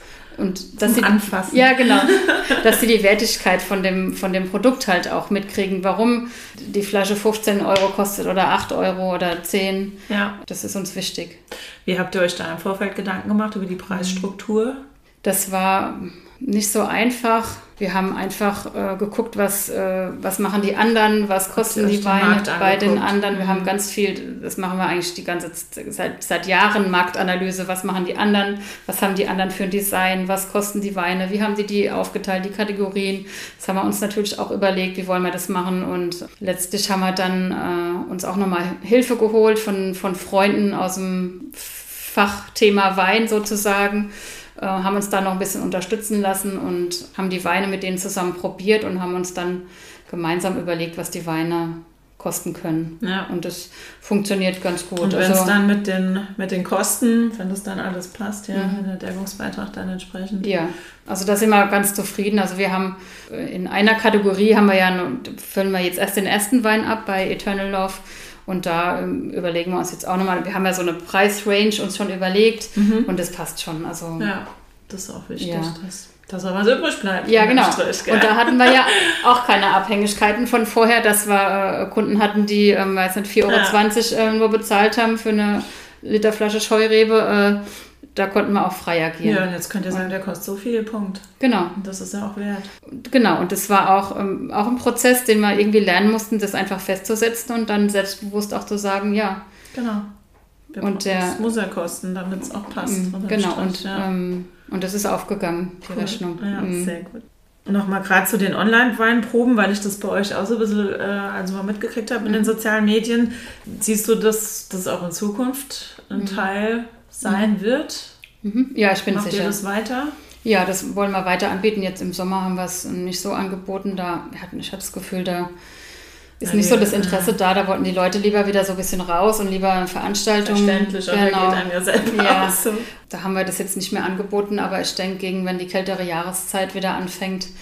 Und dass sie anfassen. Ja, genau. Dass sie die Wertigkeit von dem, von dem Produkt halt auch mitkriegen. Warum die Flasche fünfzehn Euro kostet oder acht Euro oder zehn. Ja. Das ist uns wichtig. Wie habt ihr euch da im Vorfeld Gedanken gemacht über die Preisstruktur? Das war nicht so einfach. Wir haben einfach äh, geguckt, was, äh, was machen die anderen, was kosten die Weine bei den anderen. Wir mhm. haben ganz viel, das machen wir eigentlich die ganze seit, seit Jahren Marktanalyse. Was machen die anderen? Was haben die anderen für ein Design? Was kosten die Weine? Wie haben die die aufgeteilt, die Kategorien? Das haben wir uns natürlich auch überlegt, wie wollen wir das machen. Und letztlich haben wir dann äh, uns auch nochmal Hilfe geholt von, von Freunden aus dem Fachthema Wein sozusagen. Haben uns da noch ein bisschen unterstützen lassen und haben die Weine mit denen zusammen probiert und haben uns dann gemeinsam überlegt, was die Weine kosten können. Ja. Und das funktioniert ganz gut. Und wenn es also, dann mit den, mit den Kosten, wenn das dann alles passt, ja, mhm. der Deckungsbeitrag dann entsprechend. Ja, also da sind wir ganz zufrieden. Also wir haben in einer Kategorie haben wir ja, füllen wir jetzt erst den ersten Wein ab bei Eternal Love. Und da ähm, überlegen wir uns jetzt auch nochmal, wir haben ja so eine Preisrange uns schon überlegt mhm. und das passt schon. Also, ja, das ist auch wichtig, ja. dass, dass aber so übrig bleibt. Ja, genau. Strich, und da hatten wir ja auch keine Abhängigkeiten von vorher, dass wir äh, Kunden hatten, die, ähm, weiß nicht, vier Euro zwanzig ja. äh, nur bezahlt haben für eine Literflasche Scheurebe. Äh, da konnten wir auch frei agieren. Ja, und jetzt könnt ihr sagen, der kostet so viel, Punkt. Genau. Und das ist ja auch wert. Genau, und das war auch, ähm, auch ein Prozess, den wir irgendwie lernen mussten, das einfach festzusetzen und dann selbstbewusst auch zu sagen, ja. Genau. Der und der, das muss ja kosten, damit es auch passt. Genau, und, ja. ähm, und das ist aufgegangen, die cool. Rechnung. Ja, mhm. sehr gut. Nochmal gerade zu den Online-Weinproben, weil ich das bei euch auch so ein bisschen äh, also mal mitgekriegt habe in den sozialen Medien. Siehst du, dass das auch in Zukunft ein mhm. Teil sein mhm. wird? Mhm. Ja, ich bin Macht sicher. Macht ihr das weiter? Ja, das wollen wir weiter anbieten. Jetzt im Sommer haben wir es nicht so angeboten. Da, ich habe das Gefühl, da ist ja, nicht so das Interesse ja. da. Da wollten die Leute lieber wieder so ein bisschen raus und lieber Veranstaltungen. Verständlich, genau. Aber geht einem ja selber ja. aus. So. Da haben wir das jetzt nicht mehr angeboten. Aber ich denke, gegen wenn die kältere Jahreszeit wieder anfängt,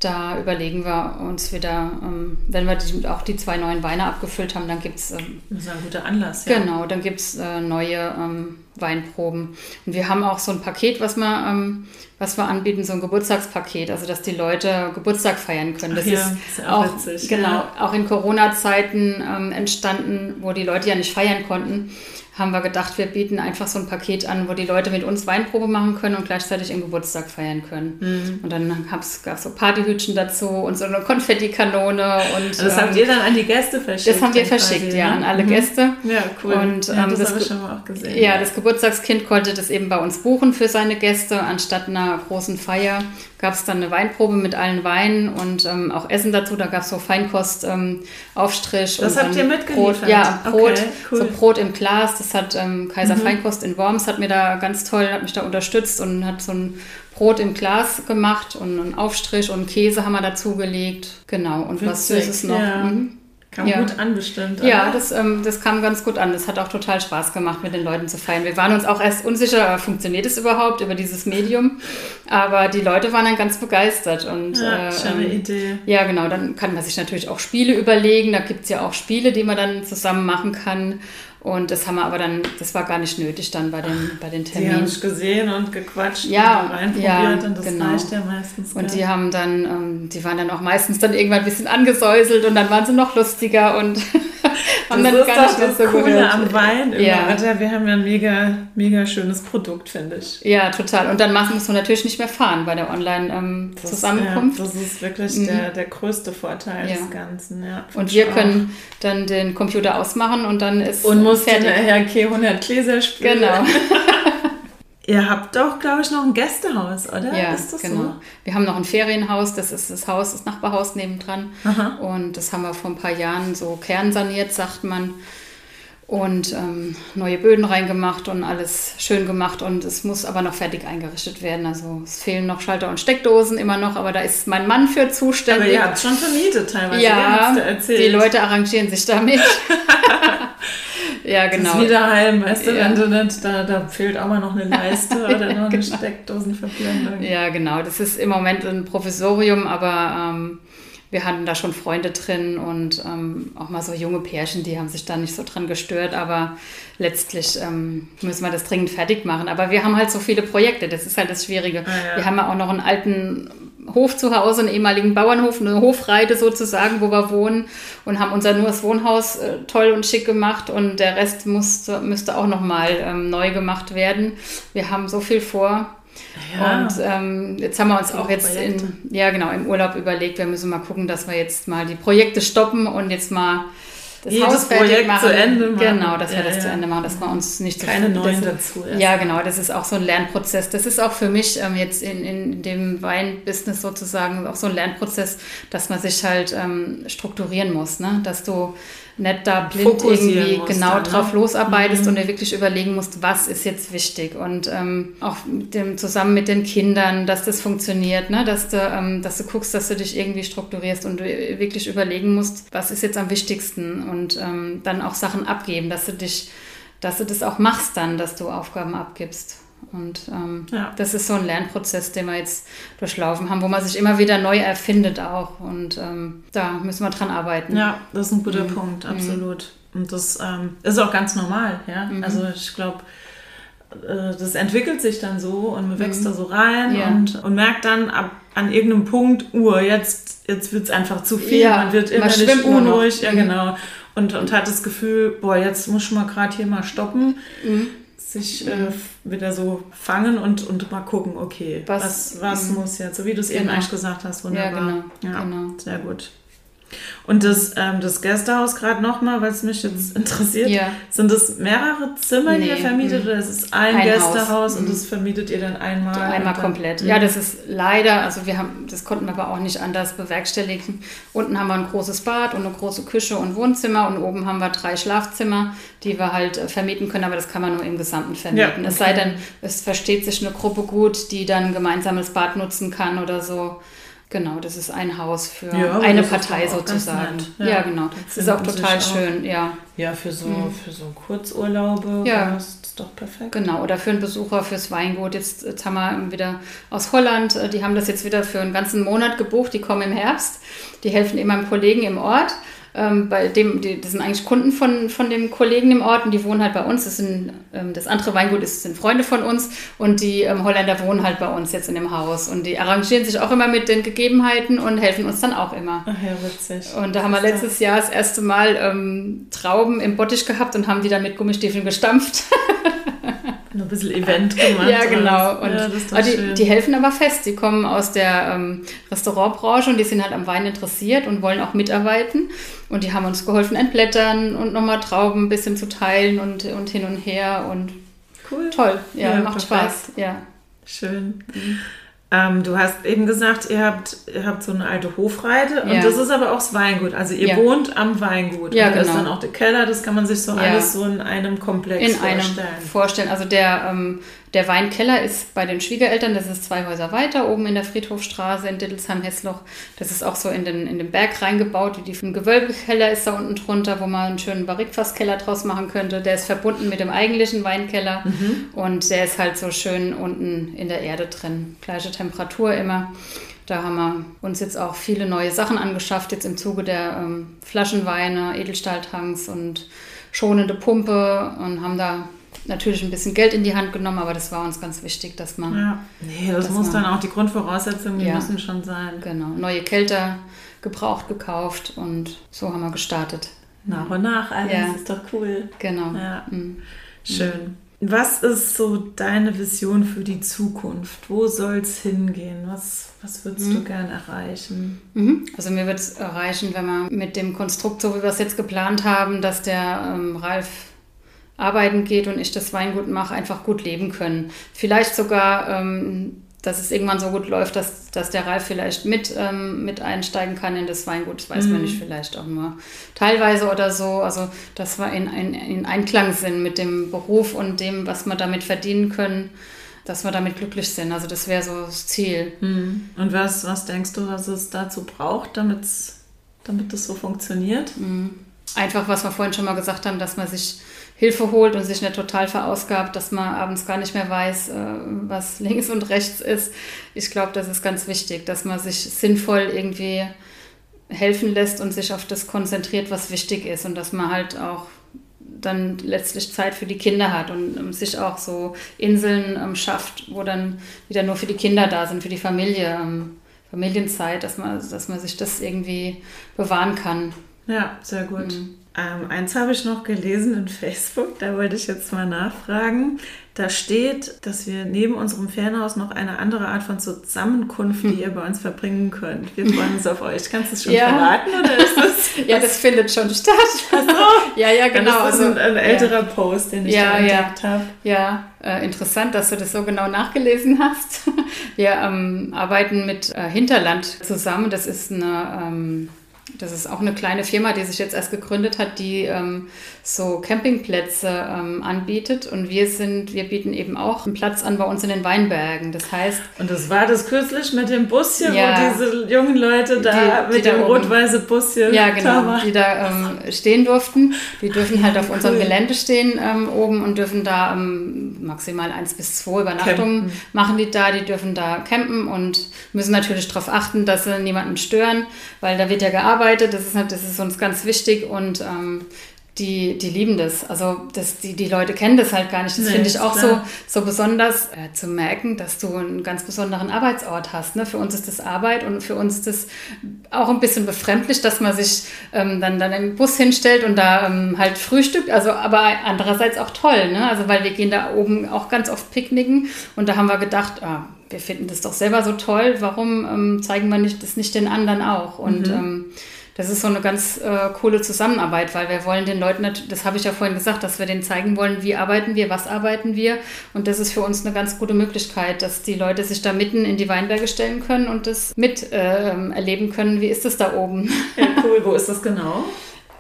Da überlegen wir uns wieder, ähm, wenn wir die, auch die zwei neuen Weine abgefüllt haben, dann gibt es... Ähm, das ist ein guter Anlass, ja. Genau, dann gibt es äh, neue ähm, Weinproben. Und wir haben auch so ein Paket, was wir, ähm, was wir anbieten, so ein Geburtstagspaket, also dass die Leute Geburtstag feiern können. Das Ach ja, ist, ist ja auch auch, witzig, genau, ja. auch in Corona-Zeiten ähm, entstanden, wo die Leute ja nicht feiern konnten, haben wir gedacht, wir bieten einfach so ein Paket an, wo die Leute mit uns Weinprobe machen können und gleichzeitig ihren Geburtstag feiern können. Mhm. Und dann gab es so Partyhütchen dazu und so eine Konfettikanone. Und, also das ähm, habt ihr dann an die Gäste verschickt? Das haben wir verschickt, quasi, ja, ne? An alle mhm. Gäste. Ja, cool. Und, ja, ähm, das, das habe ich schon mal auch gesehen. Ja, das Geburtstagskind konnte das eben bei uns buchen für seine Gäste. Anstatt einer großen Feier gab es dann eine Weinprobe mit allen Weinen und ähm, auch Essen dazu. Da gab es so Feinkost, ähm, Aufstrich. Das und habt ihr mitgeliefert? Brot, ja, Brot, okay, cool. so Brot im Glas. Das hat ähm, Kaiser mhm. Feinkost in Worms, hat mir da ganz toll, hat mich da unterstützt und hat so ein Brot im Glas gemacht und einen Aufstrich und Käse haben wir dazugelegt. Genau, und Witzig, was Süßes noch. Ja. Mhm. Kam ja. gut an bestimmt. Ja, das, ähm, das kam ganz gut an. Das hat auch total Spaß gemacht, mit den Leuten zu feiern. Wir waren uns auch erst unsicher, funktioniert es überhaupt über dieses Medium? Aber die Leute waren dann ganz begeistert. Und, ja, äh, schöne ähm, Idee. Ja, genau. Dann kann man sich natürlich auch Spiele überlegen. Da gibt es ja auch Spiele, die man dann zusammen machen kann. Und das haben wir aber dann, das war gar nicht nötig dann bei den, bei den Terminen. Die haben sich gesehen und gequatscht ja, und reinprobiert ja, und das genau. reicht ja meistens. Und gell? die haben dann, ähm, die waren dann auch meistens dann irgendwann ein bisschen angesäuselt und dann waren sie noch lustiger und haben das dann ist gar doch nicht mehr das so Coole gehört. am Wein. Immer. Ja. Alter, wir haben ja ein mega, mega schönes Produkt, finde ich. Ja, total. Und dann musst du natürlich nicht mehr fahren bei der Online-Zusammenkunft. Ähm, ja, das ist wirklich mhm. der, der größte Vorteil ja. des Ganzen. Ja, und wir auch. können dann den Computer ausmachen und dann ist und muss fertig. Herr K hundert Gläser spülen. Genau. Ihr habt doch, glaube ich, noch ein Gästehaus, oder? Ja, ist das genau. So? Wir haben noch ein Ferienhaus, das ist das Haus, das Nachbarhaus nebendran. Aha. Und das haben wir vor ein paar Jahren so kernsaniert, sagt man. Und ähm, neue Böden reingemacht und alles schön gemacht. Und es muss aber noch fertig eingerichtet werden. Also es fehlen noch Schalter und Steckdosen immer noch, aber da ist mein Mann für zuständig. Aber ihr habt schon vermietet teilweise, ja, du erzählt. Die Leute arrangieren sich damit. Ja, genau. Das ist wieder heim, weißt du, ja. wenn du nicht, da, da fehlt auch mal noch eine Leiste oder noch eine genau. Steckdosenverblendung. Ja, genau. Das ist im Moment ein Provisorium, aber ähm, wir hatten da schon Freunde drin und ähm, auch mal so junge Pärchen, die haben sich da nicht so dran gestört, aber letztlich ähm, müssen wir das dringend fertig machen. Aber wir haben halt so viele Projekte, das ist halt das Schwierige. Ah, ja. Wir haben ja auch noch einen alten Hof zu Hause, einen ehemaligen Bauernhof, eine Hofreite sozusagen, wo wir wohnen und haben unser nur das Wohnhaus äh, toll und schick gemacht und der Rest musste, müsste auch nochmal ähm, neu gemacht werden. Wir haben so viel vor. Ja, und ähm, jetzt haben wir uns auch jetzt in, ja, genau, im Urlaub überlegt, wir müssen mal gucken, dass wir jetzt mal die Projekte stoppen und jetzt mal das Jedes Haus fertig Projekt machen. zu Ende machen. Genau, dass ja, wir das ja. zu Ende machen, dass wir uns nicht so keine viel, neuen das, dazu. Ja, genau, das ist auch so ein Lernprozess. Das ist auch für mich ähm, jetzt in, in dem Weinbusiness sozusagen auch so ein Lernprozess, dass man sich halt ähm, strukturieren muss, ne? Dass du nicht da blind irgendwie musst genau dann, drauf ne? losarbeitest mhm. und dir wirklich überlegen musst, was ist jetzt wichtig und ähm, auch mit dem, zusammen mit den Kindern, dass das funktioniert, ne? dass, du, ähm, dass du guckst, dass du dich irgendwie strukturierst und du wirklich überlegen musst, was ist jetzt am wichtigsten und ähm, dann auch Sachen abgeben, dass du dich, dass du das auch machst dann, dass du Aufgaben abgibst. Und ähm, ja. das ist so ein Lernprozess, den wir jetzt durchlaufen haben, wo man sich immer wieder neu erfindet auch. Und ähm, da müssen wir dran arbeiten. Ja, das ist ein guter mhm. Punkt, absolut. Mhm. Und das ähm, ist auch ganz normal. Ja? Mhm. Also ich glaube, äh, das entwickelt sich dann so und man wächst mhm. da so rein ja. und, und merkt dann ab, an irgendeinem Punkt, uh, jetzt, jetzt wird es einfach zu viel. Ja, man wird immer nicht unruhig. Ja, genau. Und, und hat das Gefühl, boah, jetzt muss ich mal gerade hier mal stoppen. Mhm. sich äh, wieder so fangen und, und mal gucken, okay, was, was, was muss jetzt, so wie du es genau. eben eigentlich gesagt hast, wunderbar. Ja, genau. Ja, genau. Sehr gut. Und das, ähm, das Gästehaus gerade nochmal, weil es mich jetzt interessiert, ja. sind das mehrere Zimmer, die nee. ihr vermietet oder ist es ein, ein Gästehaus Haus. und das vermietet ihr dann einmal? Einmal komplett. Ja, das ist leider, also wir haben, das konnten wir aber auch nicht anders bewerkstelligen. Unten haben wir ein großes Bad und eine große Küche und Wohnzimmer und oben haben wir drei Schlafzimmer, die wir halt vermieten können, aber das kann man nur im Gesamten vermieten. Ja, okay. Es sei denn, es versteht sich eine Gruppe gut, die dann ein gemeinsames Bad nutzen kann oder so. Genau, das ist ein Haus für ja, eine Partei sozusagen. Ja. ja, genau. Das ist auch total schön, auch, ja. Ja, für so, mhm. für so Kurzurlaube ja. ist das doch perfekt. Genau, oder für einen Besucher fürs Weingut. Jetzt, jetzt haben wir wieder aus Holland, die haben das jetzt wieder für einen ganzen Monat gebucht, die kommen im Herbst. Die helfen immer einem Kollegen im Ort. Ähm, bei dem, die, das sind eigentlich Kunden von, von dem Kollegen im Ort und die wohnen halt bei uns. Das, sind, ähm, das andere Weingut ist, sind Freunde von uns und die ähm, Holländer wohnen halt bei uns jetzt in dem Haus. Und die arrangieren sich auch immer mit den Gegebenheiten und helfen uns dann auch immer. Ach ja, witzig. Und da haben wir letztes Jahr das erste Mal ähm, Trauben im Bottich gehabt und haben die dann mit Gummistiefeln gestampft. Ein bisschen Event gemacht. Ja, genau. Und ja, das ist aber die, die helfen aber fest. Die kommen aus der ähm, Restaurantbranche und die sind halt am Wein interessiert und wollen auch mitarbeiten. Und die haben uns geholfen, entblättern und nochmal Trauben ein bisschen zu teilen und, und hin und her. Und cool. Toll. Ja, ja macht perfekt. Spaß. Ja. Schön. Mhm. Ähm, du hast eben gesagt, ihr habt, ihr habt so eine alte Hofreite und ja. das ist aber auch das Weingut. Also ihr ja. wohnt am Weingut. Ja, und da genau. ist dann auch der Keller, das kann man sich so ja. alles so in einem Komplex in vorstellen. In einem vorstellen. Also der, ähm, der Weinkeller ist bei den Schwiegereltern, das ist zwei Häuser weiter, oben in der Friedhofstraße in Dittelsheim-Hessloch. Das ist auch so in den, in den Berg reingebaut. Wie die, ein Gewölbekeller ist da unten drunter, wo man einen schönen Barrikfasskeller draus machen könnte. Der ist verbunden mit dem eigentlichen Weinkeller mhm. und der ist halt so schön unten in der Erde drin. Gleiche Temperatur immer. Da haben wir uns jetzt auch viele neue Sachen angeschafft, jetzt im Zuge der ähm, Flaschenweine, Edelstahltanks und schonende Pumpe und haben da natürlich ein bisschen Geld in die Hand genommen, aber das war uns ganz wichtig, dass man... Ja, nee, das muss man, dann auch die Grundvoraussetzungen, die ja, müssen schon sein. Genau, neue Kelter gebraucht gekauft und so haben wir gestartet. Nach und nach alles, ja. Ist doch cool. Genau. Ja. Mhm. Schön. Was ist so deine Vision für die Zukunft? Wo soll es hingehen? Was, was würdest mhm. du gern erreichen? Mhm. Also mir wird es erreichen, wenn wir mit dem Konstrukt, so wie wir es jetzt geplant haben, dass der ähm, Ralf arbeiten geht und ich das Weingut mache, einfach gut leben können. Vielleicht sogar, ähm, dass es irgendwann so gut läuft, dass, dass der Ralf vielleicht mit, ähm, mit einsteigen kann in das Weingut. Das weiß mhm. man nicht, vielleicht auch nur teilweise oder so. Also, dass wir in, in, in Einklang sind mit dem Beruf und dem, was wir damit verdienen können, dass wir damit glücklich sind. Also das wäre so das Ziel. Mhm. Und was, was denkst du, was es dazu braucht, damit das so funktioniert? Mhm. Einfach, was wir vorhin schon mal gesagt haben, dass man sich Hilfe holt und sich nicht total verausgabt, dass man abends gar nicht mehr weiß, was links und rechts ist. Ich glaube, das ist ganz wichtig, dass man sich sinnvoll irgendwie helfen lässt und sich auf das konzentriert, was wichtig ist und dass man halt auch dann letztlich Zeit für die Kinder hat und um, sich auch so Inseln um, schafft, wo dann wieder nur für die Kinder da sind, für die Familie, um, Familienzeit, dass man, dass man sich das irgendwie bewahren kann. Ja, sehr gut. Mhm. Ähm, eins habe ich noch gelesen in Facebook, da wollte ich jetzt mal nachfragen. Da steht, dass wir neben unserem Ferienhaus noch eine andere Art von Zusammenkunft, die ihr bei uns verbringen könnt. Wir freuen uns auf euch. Kannst du es schon ja. verraten oder ist das? Ja, das findet schon statt. Ach so. Ja, ja, genau. Das ist ein, ein älterer ja. Post, den ich ja, da entdeckt ja. habe. Ja, äh, interessant, dass du das so genau nachgelesen hast. Wir ähm, arbeiten mit äh, Hinterland zusammen. Das ist eine... Ähm, Das ist auch eine kleine Firma, die sich jetzt erst gegründet hat, die ähm, so Campingplätze ähm, anbietet. Und wir sind, wir bieten eben auch einen Platz an bei uns in den Weinbergen. Das heißt... Und das war das kürzlich mit dem Busschen, ja, wo diese jungen Leute da die, mit die dem da rot-weißen Busschen ja, genau, da die da ähm, stehen durften. Die dürfen halt auf cool. unserem Gelände stehen ähm, oben und dürfen da ähm, maximal eins bis zwei Übernachtungen campen. machen die da. Die dürfen da campen und müssen natürlich darauf achten, dass sie niemanden stören, weil da wird ja gearbeitet. Das ist, das ist uns ganz wichtig und ähm, die, die lieben das. Also das, die, die Leute kennen das halt gar nicht. Das nee, finde ich auch so, so besonders äh, zu merken, dass du einen ganz besonderen Arbeitsort hast. Ne? Für uns ist das Arbeit und für uns ist das auch ein bisschen befremdlich, dass man sich ähm, dann, dann im Bus hinstellt und da ähm, halt frühstückt. Also, aber andererseits auch toll, ne? Also weil wir gehen da oben auch ganz oft picknicken und da haben wir gedacht, ah, wir finden das doch selber so toll, warum ähm, zeigen wir nicht, das nicht den anderen auch? Und mhm. ähm, das ist so eine ganz äh, coole Zusammenarbeit, weil wir wollen den Leuten, das habe ich ja vorhin gesagt, dass wir denen zeigen wollen, wie arbeiten wir, was arbeiten wir. Und das ist für uns eine ganz gute Möglichkeit, dass die Leute sich da mitten in die Weinberge stellen können und das mit äh, erleben können, wie ist das da oben. Ja, cool. Wo ist das genau?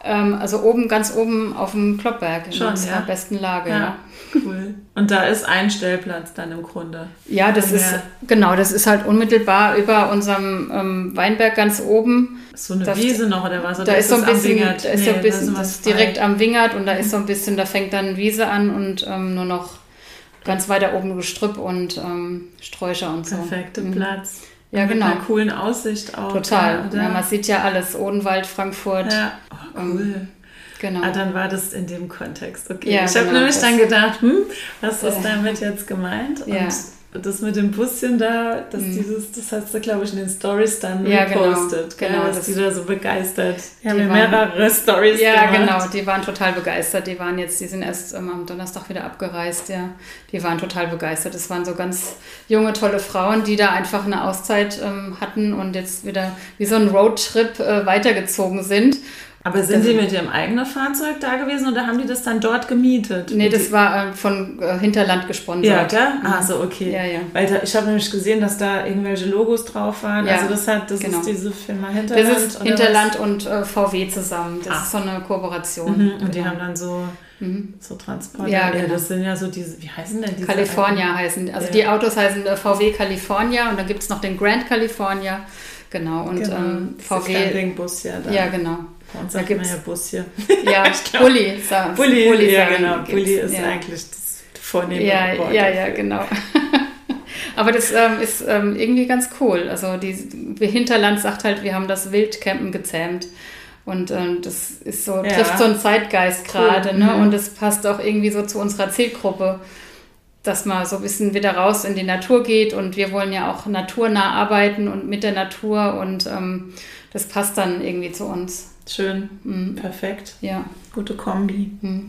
Ähm, also oben, ganz oben auf dem Kloppberg in Schon, unserer ja. besten Lage. Ja, Ja. cool. Und da ist ein Stellplatz dann im Grunde. Ja, das Ja. ist, genau, das ist halt unmittelbar über unserem ähm, Weinberg ganz oben. Ist so eine Da- Wiese noch oder was? Oder Da ist so ein das am bisschen, Wingert? da ist Nee, so ein da bisschen, ist was das ist frei. direkt am Wingert und da ist so ein bisschen, da fängt dann Wiese an und ähm, nur noch ganz weiter oben Gestrüpp und ähm, Sträucher und so. Perfekter Mhm. Platz. Ja, Und genau. Mit einer coolen Aussicht auch. Total. Ja, Ja, man sieht ja alles. Odenwald, Frankfurt. ja. Oh, cool. Genau. Ah, dann war das in dem Kontext. Okay. Ja, ich habe genau, nämlich das- dann gedacht, hm, was ist Ja. damit jetzt gemeint? Ja. Und das mit dem Buschen da, dass Mhm. dieses, das hast du, glaube ich, in den Stories dann Ja, genau. gepostet. Genau, Ja, dass das- die da so begeistert. Die haben Die ja waren- mehrere Stories Ja, gemacht. genau, die waren total begeistert. Die waren jetzt, die sind erst ähm, am Donnerstag wieder abgereist, ja. Die waren total begeistert. Es waren so ganz junge, tolle Frauen, die da einfach eine Auszeit ähm, hatten und jetzt wieder wie so ein Roadtrip äh, weitergezogen sind. Aber sind Das- sie mit ihrem eigenen Fahrzeug da gewesen oder haben die das dann dort gemietet? Nee, Und das die- war äh, von äh, Hinterland gesponsert. Ja, gell? Ah, so, okay. Ja, ja. Weil da, ich habe nämlich gesehen, dass da irgendwelche Logos drauf waren. Ja, Also das hat, das genau. ist diese Firma Hinterland. Das ist oder Hinterland und äh, V W zusammen. Das Ah. ist so eine Kooperation. was? Mhm. Und die Genau. haben dann so, Mhm. so Transporter. Ja, genau. Das sind ja so diese, wie heißen denn diese? California heißen, also Ja. die Autos heißen äh, V W California und dann gibt es noch den Grand California. Genau, und Genau. ähm, Das V ist kein W. Bus, ja. Da. Ja, genau. Bei uns da sagt man gibt's- ja Bus hier. Ja, glaub- Bulli. Sagen, Bulli, ja sagen genau. gibt's. Bulli ist ja. eigentlich das vornehme Ja, Wort ja, dafür. ja, genau. Aber das ähm, ist ähm, irgendwie ganz cool. Also die, die Hinterland sagt halt, wir haben das Wildcampen gezähmt. Und ähm, das ist so, Ja. trifft so einen Zeitgeist Cool. gerade. Ne? Mhm. Und das passt auch irgendwie so zu unserer Zielgruppe, dass man so ein bisschen wieder raus in die Natur geht. Und wir wollen ja auch naturnah arbeiten und mit der Natur. Und ähm, das passt dann irgendwie zu uns. Schön, Mhm. perfekt. Ja. Gute Kombi. Mhm.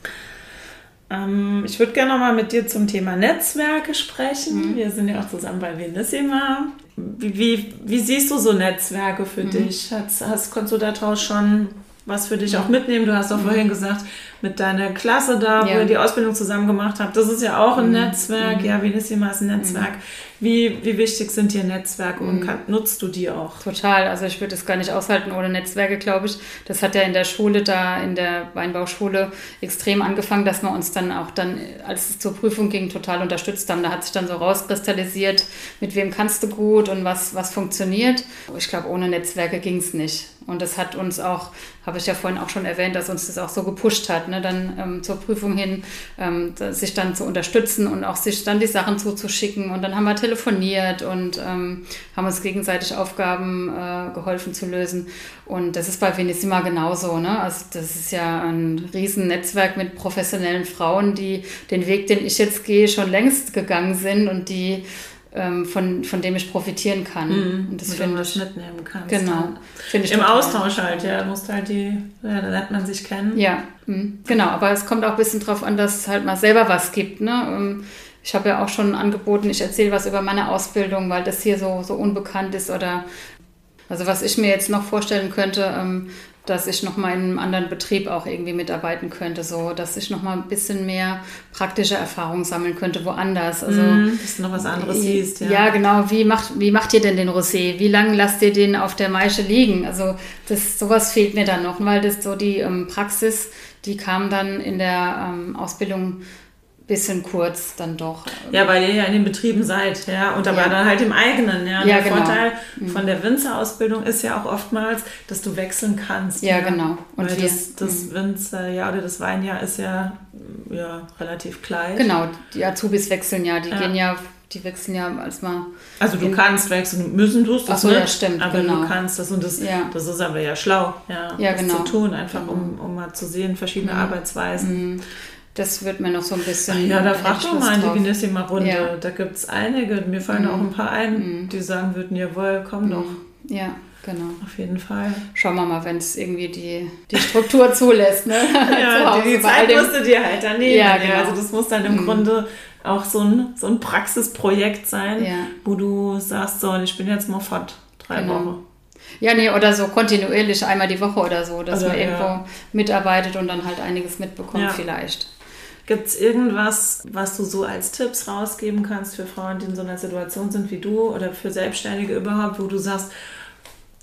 Ähm, ich würde gerne noch mal mit dir zum Thema Netzwerke sprechen. Mhm. Wir sind ja auch zusammen bei Venissima. Wie, wie, wie siehst du so Netzwerke für Mhm. dich? Hast, hast, konntest du daraus schon was für dich auch mitnehmen? Du hast doch vorhin gesagt, mit deiner Klasse da, wo Ja. ihr die Ausbildung zusammen gemacht habt, das ist ja auch ein Mhm. Netzwerk. Ja, Venissima ist ein Netzwerk. Wie, wie wichtig sind dir Netzwerke und kann, nutzt du die auch? Total, also ich würde es gar nicht aushalten ohne Netzwerke, glaube ich. Das hat ja in der Schule da, in der Weinbauschule extrem angefangen, dass wir uns dann auch dann, als es zur Prüfung ging, total unterstützt haben. Da hat sich dann so rauskristallisiert, mit wem kannst du gut und was, was funktioniert. Ich glaube, ohne Netzwerke ging es nicht. Und das hat uns auch, habe ich ja vorhin auch schon erwähnt, dass uns das auch so gepusht hat, ne? Dann ähm, zur Prüfung hin, ähm, sich dann zu unterstützen und auch sich dann die Sachen zuzuschicken. Und dann haben wir telefoniert und ähm, haben uns gegenseitig Aufgaben äh, geholfen zu lösen. Und das ist bei Venissima genauso, ne? Also das ist ja ein riesen Netzwerk mit professionellen Frauen, die den Weg, den ich jetzt gehe, schon längst gegangen sind und die ähm, von, von dem ich profitieren kann. Mhm. Und das Wo du finde was ich, mitnehmen kannst. genau, dann. finde ich Im total. Austausch halt, ja. Du musst halt die, ja, da lernt man sich kennen. Ja, mhm. genau. Aber es kommt auch ein bisschen drauf an, dass es halt mal selber was gibt, ne? Ähm, Ich habe ja auch schon angeboten, ich erzähle was über meine Ausbildung, weil das hier so, so unbekannt ist. Oder also was ich mir jetzt noch vorstellen könnte, ähm, dass ich nochmal in einem anderen Betrieb auch irgendwie mitarbeiten könnte, so dass ich nochmal ein bisschen mehr praktische Erfahrung sammeln könnte woanders. Also Mhm, dass du noch was anderes siehst, ja. Ja, genau. Wie macht, wie macht ihr denn den Rosé? Wie lange lasst ihr den auf der Maische liegen? Also das, sowas fehlt mir dann noch, weil das so die ähm, Praxis, die kam dann in der ähm, Ausbildung bisschen kurz dann doch. Ja, weil ihr ja in den Betrieben seid, ja, und aber Ja. dann halt im eigenen, ja. Und Ja, der genau. Vorteil von der Winzerausbildung ist ja auch oftmals, dass du wechseln kannst. Ja, genau. Und Und weil wir- das, das Winzerjahr oder das Weinjahr ist ja, ja relativ gleich. Genau, die Azubis wechseln ja, die Ja. gehen ja, die wechseln ja als mal. Also du in- kannst wechseln, müssen tust du Ach es so, nicht, ja, stimmt, aber genau. du kannst das und das, Ja. das ist aber ja schlau, ja, Ja, das genau. zu tun, einfach um, um mal zu sehen, verschiedene Arbeitsweisen. Das wird mir noch so ein bisschen. Ja, da hätte frag ich doch Lust mal in die drauf. Venissima-Runde. Ja. Da gibt es einige, mir fallen auch ein paar ein, die sagen würden, jawohl, komm doch, Ja, genau. auf jeden Fall. Schauen wir mal, wenn es irgendwie die, die Struktur zulässt. Ne? Ja, Zu Hause die, die bei all Zeit dem- musst du dir halt dann nehmen. Ja, Ja, genau. Also das muss dann im Grunde auch so ein, so ein Praxisprojekt sein, Ja. wo du sagst, so, ich bin jetzt mal fort, drei Genau. Wochen. Ja, nee, oder so kontinuierlich einmal die Woche oder so, dass Oder, man irgendwo ja. mitarbeitet und dann halt einiges mitbekommt Ja. vielleicht. Gibt es irgendwas, was du so als Tipps rausgeben kannst für Frauen, die in so einer Situation sind wie du oder für Selbstständige überhaupt, wo du sagst,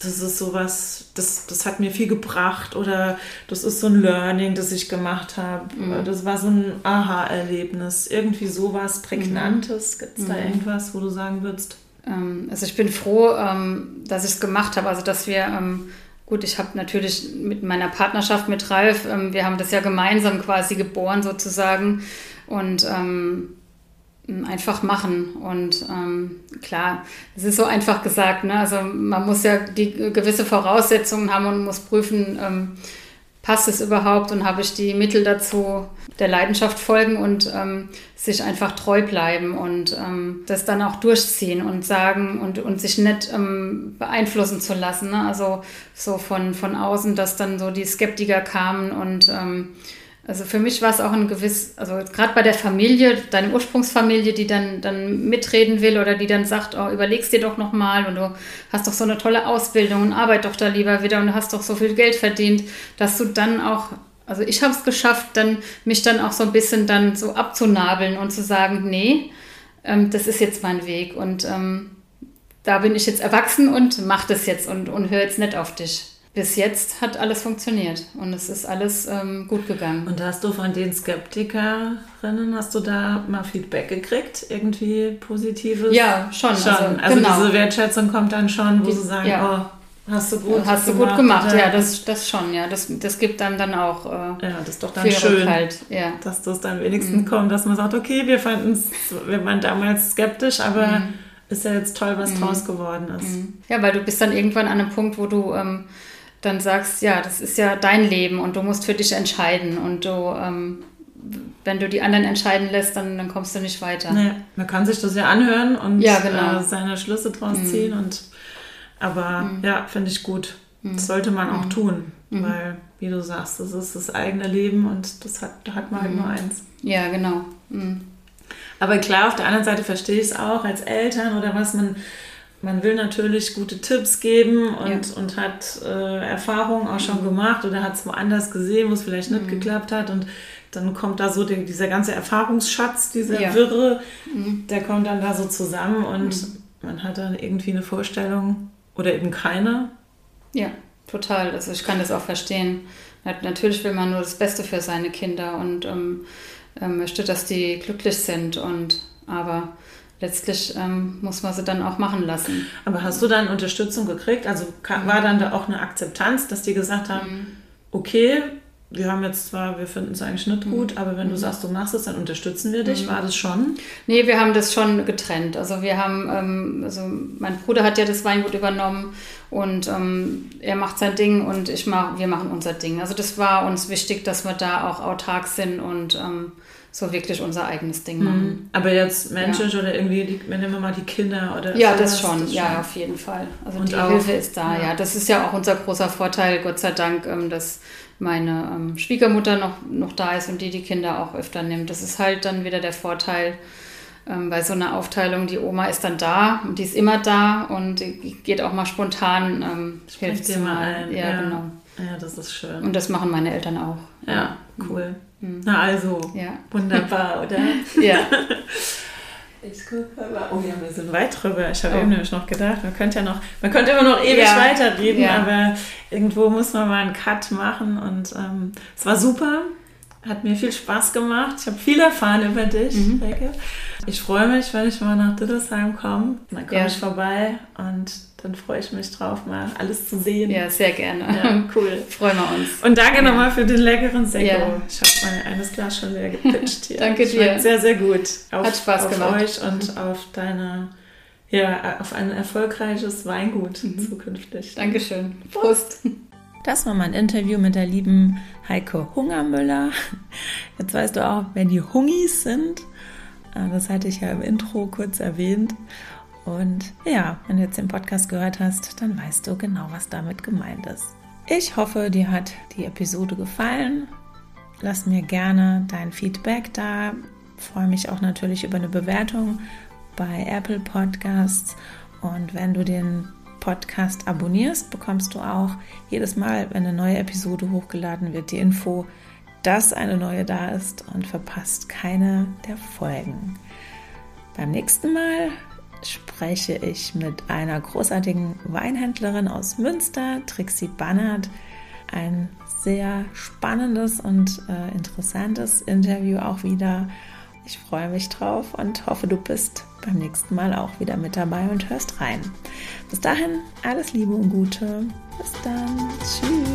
das ist sowas, das, das hat mir viel gebracht oder das ist so ein Learning, das ich gemacht habe. Mhm. Das war so ein Aha-Erlebnis. Irgendwie sowas Prägnantes. Gibt es mhm. da irgendwas, wo du sagen würdest? Also ich bin froh, dass ich es gemacht habe. Also dass wir, gut, ich habe natürlich mit meiner Partnerschaft mit Ralf, wir haben das ja gemeinsam quasi geboren sozusagen und einfach machen und ähm, klar, es ist so einfach gesagt, ne? Also man muss ja die gewisse Voraussetzungen haben und muss prüfen, ähm, passt es überhaupt und habe ich die Mittel dazu, der Leidenschaft folgen und ähm, sich einfach treu bleiben und ähm, das dann auch durchziehen und sagen und, und sich nicht ähm, beeinflussen zu lassen, ne? Also so von, von außen, dass dann so die Skeptiker kamen und ähm, also für mich war es auch ein gewiss, also gerade bei der Familie, deine Ursprungsfamilie, die dann, dann mitreden will oder die dann sagt, oh, überlegst dir doch nochmal und du hast doch so eine tolle Ausbildung und arbeit doch da lieber wieder und du hast doch so viel Geld verdient, dass du dann auch, also ich habe es geschafft, dann mich dann auch so ein bisschen dann so abzunabeln und zu sagen, nee, ähm, das ist jetzt mein Weg und ähm, da bin ich jetzt erwachsen und mach das jetzt und, und höre jetzt nicht auf dich. Bis jetzt hat alles funktioniert und es ist alles ähm, gut gegangen. Und hast du von den Skeptikerinnen, hast du da mal Feedback gekriegt? Irgendwie Positives? Ja, schon. schon. Also, also genau. Diese Wertschätzung kommt dann schon, wo Die, sie sagen, ja. oh, hast du gut hast du gemacht. gut gemacht, oder? Ja, das, das schon. Ja, das, das gibt dann dann auch äh, ja, das ist doch dann schön, Rückhalt. Ja. Dass das dann wenigstens mhm. kommt, dass man sagt, okay, wir fanden es, wir waren damals skeptisch, aber mhm. ist ja jetzt toll, was mhm. draus geworden ist. Mhm. Ja, weil du bist dann irgendwann an einem Punkt, wo du ähm, dann sagst, ja, das ist ja dein Leben und du musst für dich entscheiden und du, ähm, wenn du die anderen entscheiden lässt, dann, dann kommst du nicht weiter. Nee, man kann sich das ja anhören und ja, genau. äh, seine Schlüsse draus mm. ziehen und aber mm. ja, finde ich gut. Mm. Das sollte man auch mm. tun, mm. weil, wie du sagst, das ist das eigene Leben und das hat, da hat man mm. halt nur eins. Ja, genau. Mm. Aber klar, auf der anderen Seite verstehe ich es auch als Eltern oder was man Man will natürlich gute Tipps geben und, ja. und hat äh, Erfahrungen auch schon gemacht oder hat es woanders gesehen, wo es vielleicht nicht mhm. geklappt hat. Und dann kommt da so die, dieser ganze Erfahrungsschatz, dieser ja. Wirre, mhm. der kommt dann da so zusammen und mhm. man hat dann irgendwie eine Vorstellung oder eben keine. Ja, total. Also ich kann das auch verstehen. Natürlich will man nur das Beste für seine Kinder und ähm, möchte, dass die glücklich sind. Und aber letztlich ähm, muss man sie dann auch machen lassen. Aber hast du dann Unterstützung gekriegt? Also ka- war dann da auch eine Akzeptanz, dass die gesagt haben, mhm. okay, wir haben jetzt zwar, wir finden es eigentlich nicht gut, mhm. aber wenn du sagst, du machst es, dann unterstützen wir dich. Mhm. War das schon? Nee, wir haben das schon getrennt. Also wir haben, ähm, also mein Bruder hat ja das Weingut übernommen und ähm, er macht sein Ding und ich mach, wir machen unser Ding. Also das war uns wichtig, dass wir da auch autark sind und ähm, so wirklich unser eigenes Ding machen. Aber jetzt menschlich ja. oder irgendwie, die, nehmen wir mal die Kinder oder ja, das schon, das ja, schon. Auf jeden Fall. Also und die auch, Hilfe ist da, ja. ja. Das ist ja auch unser großer Vorteil, Gott sei Dank, dass meine ähm, Schwiegermutter noch, noch da ist und die die Kinder auch öfter nimmt. Das ist halt dann wieder der Vorteil ähm, bei so einer Aufteilung. Die Oma ist dann da und die ist immer da und die geht auch mal spontan, ähm, hilft sie mal ein. Ja, ja, genau. Ja, das ist schön. Und das machen meine Eltern auch. Ja, cool. Mhm. Na also, ja. Wunderbar, oder? Ja. Ich gucke aber, oh ja, wir sind weit drüber. Ich habe oh. eben nämlich noch gedacht, man könnte ja noch, man könnte immer noch ewig ja. weiterreden, ja. aber irgendwo muss man mal einen Cut machen und ähm, es war super, hat mir viel Spaß gemacht. Ich habe viel erfahren über dich, mhm. Heike. Ich freue mich, wenn ich mal nach Diddesheim komme. Dann komme ja. ich vorbei und dann freue ich mich drauf, mal alles zu sehen. Ja, sehr gerne. Ja, cool. Freuen wir uns. Und danke ja. nochmal für den leckeren Sekko. Ja. Ich habe mein eines Glas schon leer gepitcht hier. Danke dir. Schmeckt sehr, sehr gut. Auf, Hat Spaß auf gemacht. Auf euch und mhm. auf deine, ja, auf ein erfolgreiches Weingut mhm. zukünftig. Dankeschön. Prost. Das war mein Interview mit der lieben Heike Hungermüller. Jetzt weißt du auch, wer die Hungis sind. Das hatte ich ja im Intro kurz erwähnt. Und ja, wenn du jetzt den Podcast gehört hast, dann weißt du genau, was damit gemeint ist. Ich hoffe, dir hat die Episode gefallen. Lass mir gerne dein Feedback da. Ich freue mich auch natürlich über eine Bewertung bei Apple Podcasts. Und wenn du den Podcast abonnierst, bekommst du auch jedes Mal, wenn eine neue Episode hochgeladen wird, die Info, dass eine neue da ist und verpasst keine der Folgen. Beim nächsten Mal spreche ich mit einer großartigen Weinhändlerin aus Münster, Trixie Bannert. Ein sehr spannendes und äh, interessantes Interview auch wieder. Ich freue mich drauf und hoffe, du bist beim nächsten Mal auch wieder mit dabei und hörst rein. Bis dahin, alles Liebe und Gute. Bis dann. Tschüss.